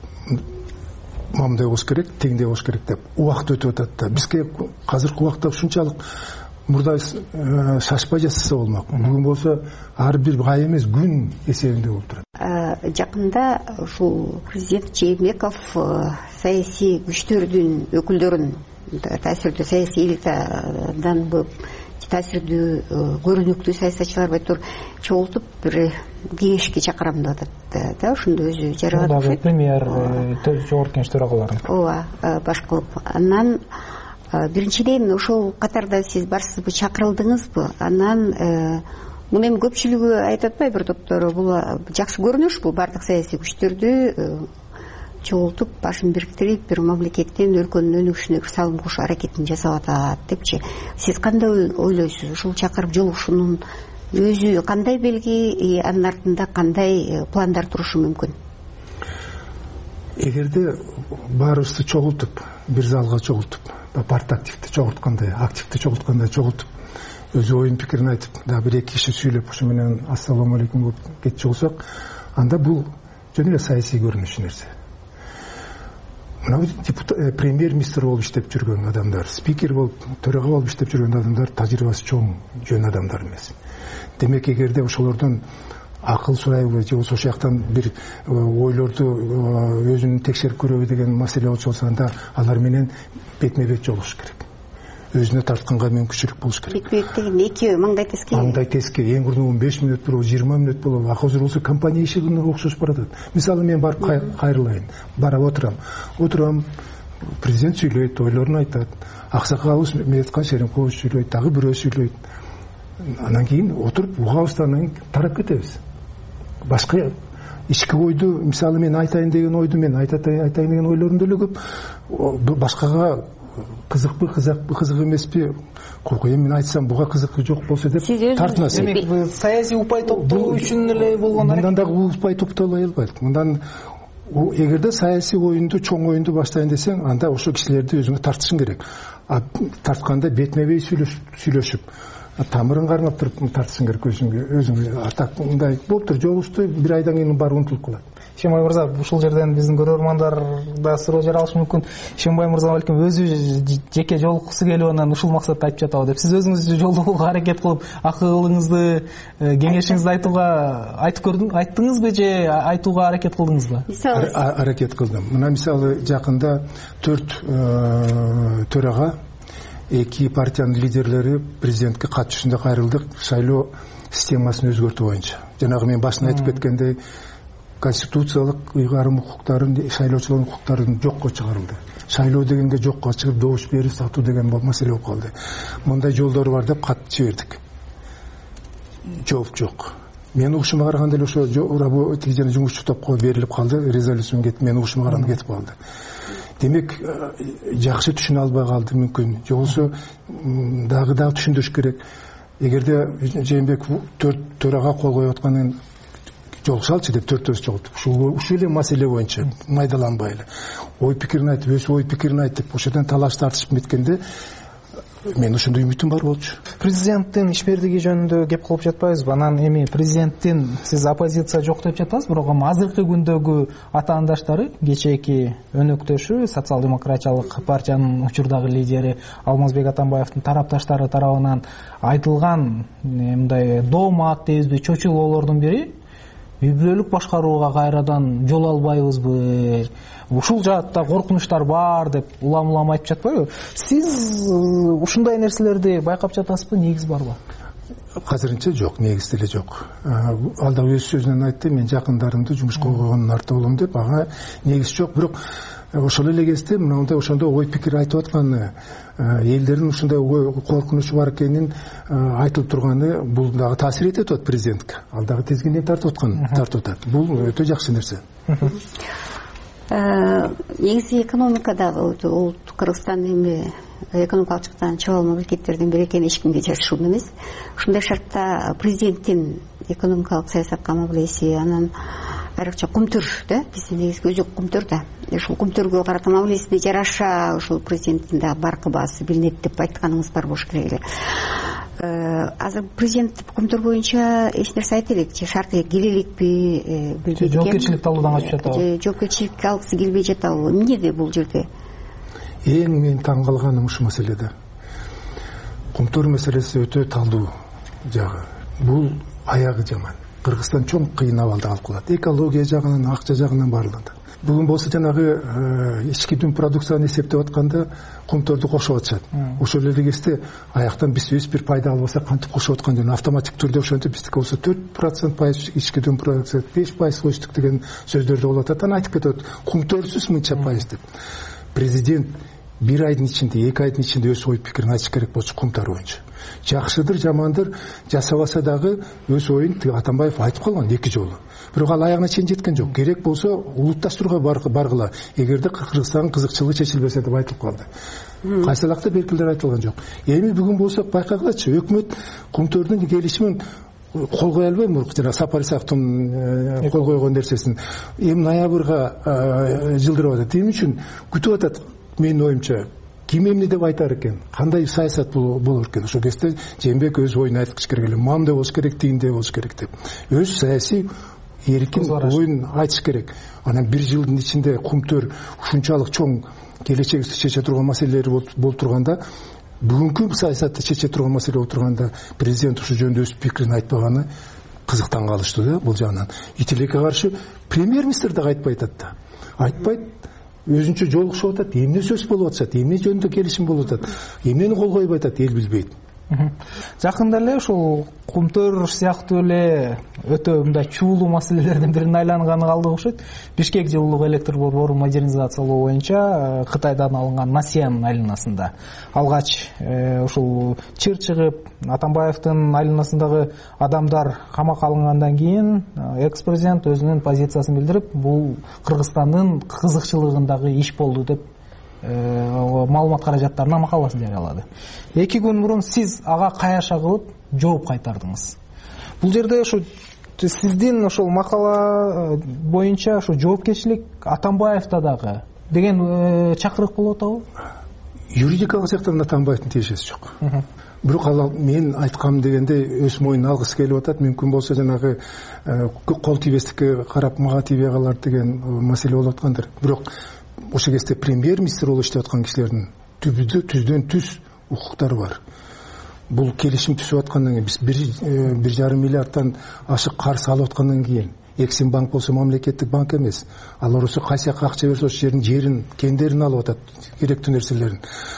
мамдай болуш керек, тегиндей болуш керек деп убакыт өтүп атат да. Бизге азыркы убакта ушунчалык мурда шашпай жасаса болмок. Бүгүн болсо ар бир ай эмес, күн эсебинде болуп турат. Жакында ушул президент Жээнбеков саясий күчтөрдүн өкүлдөрүн, таасирдүү саясий элитадан таасирдүү көрүнүктүү саясатчылар байтур чогултуп бир кеңешке чакырам деп атат да, ошондо өзү жарыялаган окшойт. Премьер жогорку кеңеш төрагалары. Ооба, баш кылып. Анан биринчиден ошол катарда сиз барсызбы, чакырылдыңызбы? Анан муну эми көпчүлүгү айтып атпайбы, бир топтору бул жакшы көрүнүш, бул бардык саясий күчтөрдү чогултуп, башын бириктирип, бир мамлекеттин өлкөнүн өнүгүшүнө бир салым кошуу аракетин жасап атат депчи. Сиз кандай ойлойсуз? Ушул чакырып жолугушуунун өзү кандай белги, анын артында кандай пландар турушу мүмкүн? эгерде баарыбызды чогултуп бир залга чогултуп парт активди чогулткандай активди чогулткандай чогултуп өзү оюн пикирин айтып дагы бир эки киши сүйлөп ушу менен ассалому алейкум болуп кетчү болсок, анда бул жөн эле саясий көрүнүшү нерсе. Мына премьер министр болуп иштеп жүргөн адамдар, спикер болуп, төрага болуп иштеп жүргөн адамдар тажрыйбасы чоң жөн адамдар эмес. Демек, эгерде ошолордон акыл сурайбы же болбосо ошол жактан бир ойлорду өзүн текшерип көрөбү деген маселе болсо, анда алар менен бетме бет жолугуш керек. Өзүнө тартканга мүмкүнчүлүк болуш керек. Бетме бет деген экөө маңдай теске. Маңдай теске эң курдуу он беш мүнөт болобу, жыйырма мүнөт болобу, акыры болсо компания ишине окшош баратат. Мисалы мен барып кайрылайын, барып отурам. Отурам, президент сүйлөйт, ойлорун айтат. Аксакалыбыз Медеткан Шеримкулович сүйлөйт, дагы бирөө сүйлөйт. Анан кийин отуруп угабыз да анан тарап кетебиз. Башка ички ойду, мисалы мен айтайын деген ойду мен айтайын деген ойлорум деле көп. Башкага кызыкпы, кызыкпы, кызык эмеспи? Койко эми мен айтсам буга кызык жок болсо деп тартынасыз. Демек, саясий упай топтоо үчүн эле болгон аракет. Мындан дагы упай топтолой албайт. Мындан эгерде саясий оюнду, чоң оюнду баштайын десең, анда ошол кишилерди өзүңө тартышың керек. А тартканда бетме бет сүйлөшүп, тамырын кармап туруп тартышың керек өзүңө. Өзүңө атак мындай болуптур, жолушту бир айдан кийин баары унутулуп калат. Шембай мырза, ушул жерден биздин көрөрмандар да суроо жаралышы мүмкүн. Шембай мырза балким өзү жеке жолуккусу келип анан ушул максатта айтып жатабы деп. Сиз өзүңүз жолугууга аракет кылып, акылыңызды, кеңешиңизди айтууга айтып көрдүңүз, айттыңызбы же айтууга аракет кылдыңызбы? Аракет кылдым. Мына мисалы жакында төрт төрага эки партиянын лидерлери президентке кат түшүндө кайрылдык, шайлоо системасын өзгөртүү боюнча. Жанагы мен башында айтып кеткендей, конституциялык ыйгарым укуктарын, шайлоочулардын укуктарын жокко чыгарылды. Шайлоо дегенге жокко чыгып добуш берип сатуу деген маселе болуп калды. Мындай жолдор бар деп кат жибердик. Жооп жок. Мен угушума караганда эле ошо тиги жана жумушчу топко берилип калды, резолюциям кетип, мен угушума караганда кетип калды. Демек, жакшы түшүнө албай калды мүмкүн. Же болсо дагы дагы түшүндүрүш керек. Эгерде Жээнбеков төрт төрага кол коюп атканын жолукшалчы деп төртөөбүз чогултуп, ушул эле маселе боюнча майдаланбай эле ой пикирин айтып, өз ой пикирин айтып, ошодон талаш тартышып кеткенде мен ошондой үмүтүм бар болчу. Президенттин ишбердиги жөнүндө кеп кылып жатпайбызбы? Анан эми президенттин сиз оппозиция жок деп жатасыз, бирок азыркы күндөгү атаандаштары, кечээки өнөктөшү, социал-демократиялык партиянын учурдагы лидери Алмазбек Атамбаевдин тарапташтары тарабынан айтылган мындай доомат дейбизби, чочулоолордун бири үй бүлөлүк башкарууга кайрадан жол албайбызбы, ушул жаатта коркунучтар бар деп улам улам айтып жатпайбы? Сиз ушундай нерселерди байкап жатасызбы, негиз барбы? Азырынча жок, негиз деле жок. Ал да өз сөзүнөн айтты, мен жакындарымды жумушка койгондун арты болом деп, ага негиз жок. Бирок ошол эле кезде мындай ошондой ой пикир айтып атканы, элдердин ушундай коркунучу бар экенин айтылып турганы, бул дагы таасир этип атат президентке. Ал дагы тезгинден тартып аткан, тартып атат. Бул өтө жакшы нерсе. Негизи экономикадагы ол Кыргызстан эми экономикалык жактан чыга алмаган мамлекеттердин бири экени эч кимге жашыруун эмес. Ушундай шартта президенттин экономикалык саясатка мамилеси, анан айрыкча кумтөр да, биздин негизги өзү кумтөр да. Ушул кумтөргө карата мамилесине жараша ушул президенттин да баркы баасы билинет деп айтканыңыз бар болуш керек эле. Азыр президент кумтөр боюнча эч нерсе айта элек, же шарты келе элекпи, билбейт экен. Жоопкерчилик талуудан качып жатабы? Жоопкерчиликке алгысы келбей жатабы? Эмнеде бул жерде? Эң мен таң калганым ушул маселеде. Кумтөр маселеси өтө талдуу жагы. Бул аягы жаман. Кыргызстан чоң кыйын абалда калып калат. Экология жагынан, акча жагынан баарланды. Бүгүн болсо жанагы ички дүң продукцияны эсептеп атканда кумтөрдү кошуп атышат. Ошол эле кезде аяктан биз өз бир пайда албасак кантип кошуп аткан жөн автоматик түрдө ошентип биздики болсо төрт процент пайыз ички дүң продукция, беш пайыз коштук деген сөздөрдү болуп атат. Анан айтып кетет, кумтөрсүз мынча пайыз деп. Президент бир айдын ичинде, эки айдын ичинде өз ой пикирин айтыш керек болчу кумтар боюнча. Жакшыдыр, жамандыр, жасабаса дагы өз оюн Атамбаев айтып калган эки жолу. Бирок ал аягына чейин жеткен жок. Керек болсо улутташтырууга баргыла. Эгерде Кыргызстандын кызыкчылыгы чечилбесе деп айтылып калды. Кайсылакта белгилер айтылган жок. Эми бүгүн болсо байкагылачы, өкмөт кумтөрдүн келишимин кол кое албайм жана Сапар Исаковдун кол койгон нерсесин эми ноябрга жылдырып атат. Эмне үчүн күтүп атат? Менин оюмча ким эмне деп айтар экен, кандай саясат болор экен. Ошол кезде Жээнбеков өз оюн айткыч керек эле, мамдай болуш керек, тигиндей болуш керек деп өз саясий эркин оюн айтыш керек. Анан бир жылдын ичинде кумтөр ушунчалык чоң келечегибизди чече турган маселелер болуп турганда, бүгүнкү саясатты чече турган маселе болуп турганда президент ушул жөнүндө өз пикирин айтпаганы кызыктан калышты да. Бул жагынан ит элекке каршы премьер-министр дагы айтпай атат да. Айтпайт, өзүнчө жолугушуп атат, эмне сөз болуп атат, эмне жөнүндө келишим болуп атат, эмнени кол койбой атат, эл билбейт. Жакында эле ушул кумтөр сыяктуу эле өтө мындай чуулуу маселелердин бирине айланганы калдык окшойт. Бишкек жылуулук электр борборун модернизациялоо боюнча Кытайдан алынган Насиан айланасында алгач ушул чыр чыгып, Атамбаевдин айланасындагы адамдар камакка алынгандан кийин экс-президент өзүнүн позициясын билдирип, бул Кыргызстандын кызыкчылыгындагы иш болду деп маалымат каражаттарына макаласын жарыялады. Эки күн мурун сиз ага каяша кылып жооп кайтардыңыз. Бул жерде ушу сиздин ошол макала боюнча ушу жоопкерчилик Атамбаевда дагы деген чакырык болуп атабы? Юридикалык жактан Атамбаевдин тиешеси жок. Бирок ал мен айткам дегенде өз моюнун алгысы келип атат. Мүмкүн болсо жанагы кол тийбестикке карап мага тийбей калар деген маселе болуп аткандыр. Бирок ошол кезде премьер-министр болуп иштеп аткан кишилердин түбүдө түздөн түз укуктары бар. Бул келишим түзүп аткандан кийин биз бир жарым миллиардтан ашык карыз алып аткандан кийин Эксим банк болсо мамлекеттик банк эмес. Алар болсо кайсы жака акча берсе ошол жердин жерин, кендерин алып атат, керектүү нерселерин.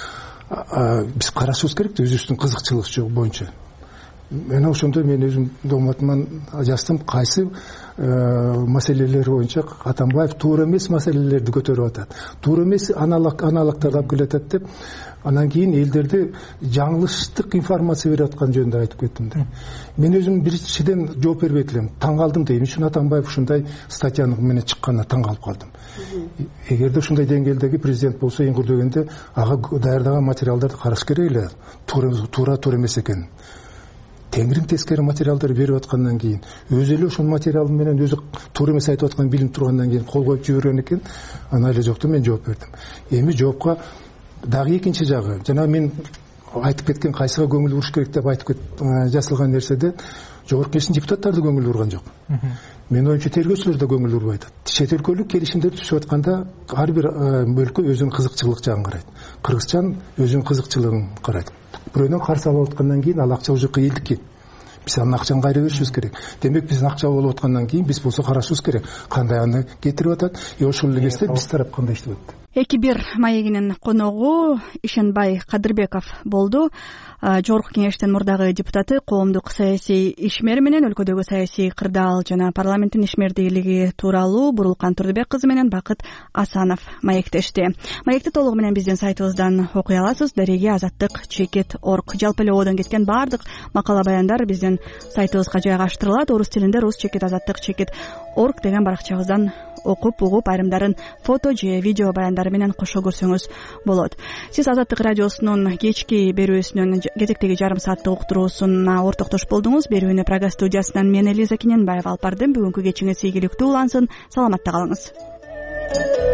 Биз карашыбыз керек да өзүбүздүн кызыкчылык боюнча. Мен ошондо мен өзүм документиман жаздым, кайсы маселелер боюнча Атамбаев туура эмес маселелерди көтөрүп атат. Туура эмес аналогдорду алып келатат деп, анан кийин элдерди жаңылыштык информация берип аткан жөнүндө айтып кеттим да. Мен өзүм биринчиден жооп бербейт элем. Таң калдым да, эмне үчүн Атамбаев ушундай статьяны менен чыкканына таң калып калдым. Эгерде ушундай деңгээлдеги президент болсо, эң курдөгөндө ага даярдаган материалдарды караш керек эле. Туура туура эмес экен. Теңирин тескери материалдар берип аткандан кийин, өзү эле ошол материал менен өзү туура эмес айтып атканын билип тургандан кийин кол коюп жиберген экен. Ана эле жокто мен жооп бердим. Эми жоопка дагы экинчи жагы, жана мен айтып кеткен кайсыга көңүл буруш керек деп айтып жазылган нерседе жогорку кеңештин депутаттары да көңүл бурган жок. Мен оюмча тергөөчүлөр да көңүл бурбайт. Чет өлкөлүк келишимдерди түзүп атканда ар бир өлкө өзүнүн кызыкчылык жагын карайт. Кыргызстан өзүнүн кызыкчылыгын карайт. Бирөөнөн карыз алып аткандан кийин ал акча уже элдикки. Биз анын акчаны кайра беришибиз керек. Демек биздин акча болуп аткандан кийин биз болсо карашыбыз керек. Кандай аны кетирип атат, и ошол эле кезде биз тарап кандай иштеп атат. Эки бир маегинин коногу Ишенбай Кадырбеков болду. Жогорку кеңештин мурдагы депутаты, коомдук саясий ишмер менен өлкөдөгү саясий кырдаал жана парламенттин ишмердүүлүгү тууралуу Бурулкан Турдубек кызы менен Бакыт Асанов маектешти. Маекти толугу менен биздин сайтыбыздан окуй аласыз. Дареги азаттык чекит орг. Жалпы эле одон кеткен баардык макала баяндар биздин сайтыбызга жайгаштырылат. Орус тилинде рус чекит азаттык чекит орг деген баракчабыздан окуп, угуп, айрымдарын фото же видео баяндары менен кошо көрсөңүз болот. Сиз Азаттык радиосунун кечки берүүсүнүн кезектеги жарым сааттык уктуруусуна ортоктош болдуңуз. Берүүнү Прага студиясынан мен Элиза Киненбаева алып бардым. Бүгүнкү кечиңиз ийгиликтүү улансын. Саламатта калыңыз.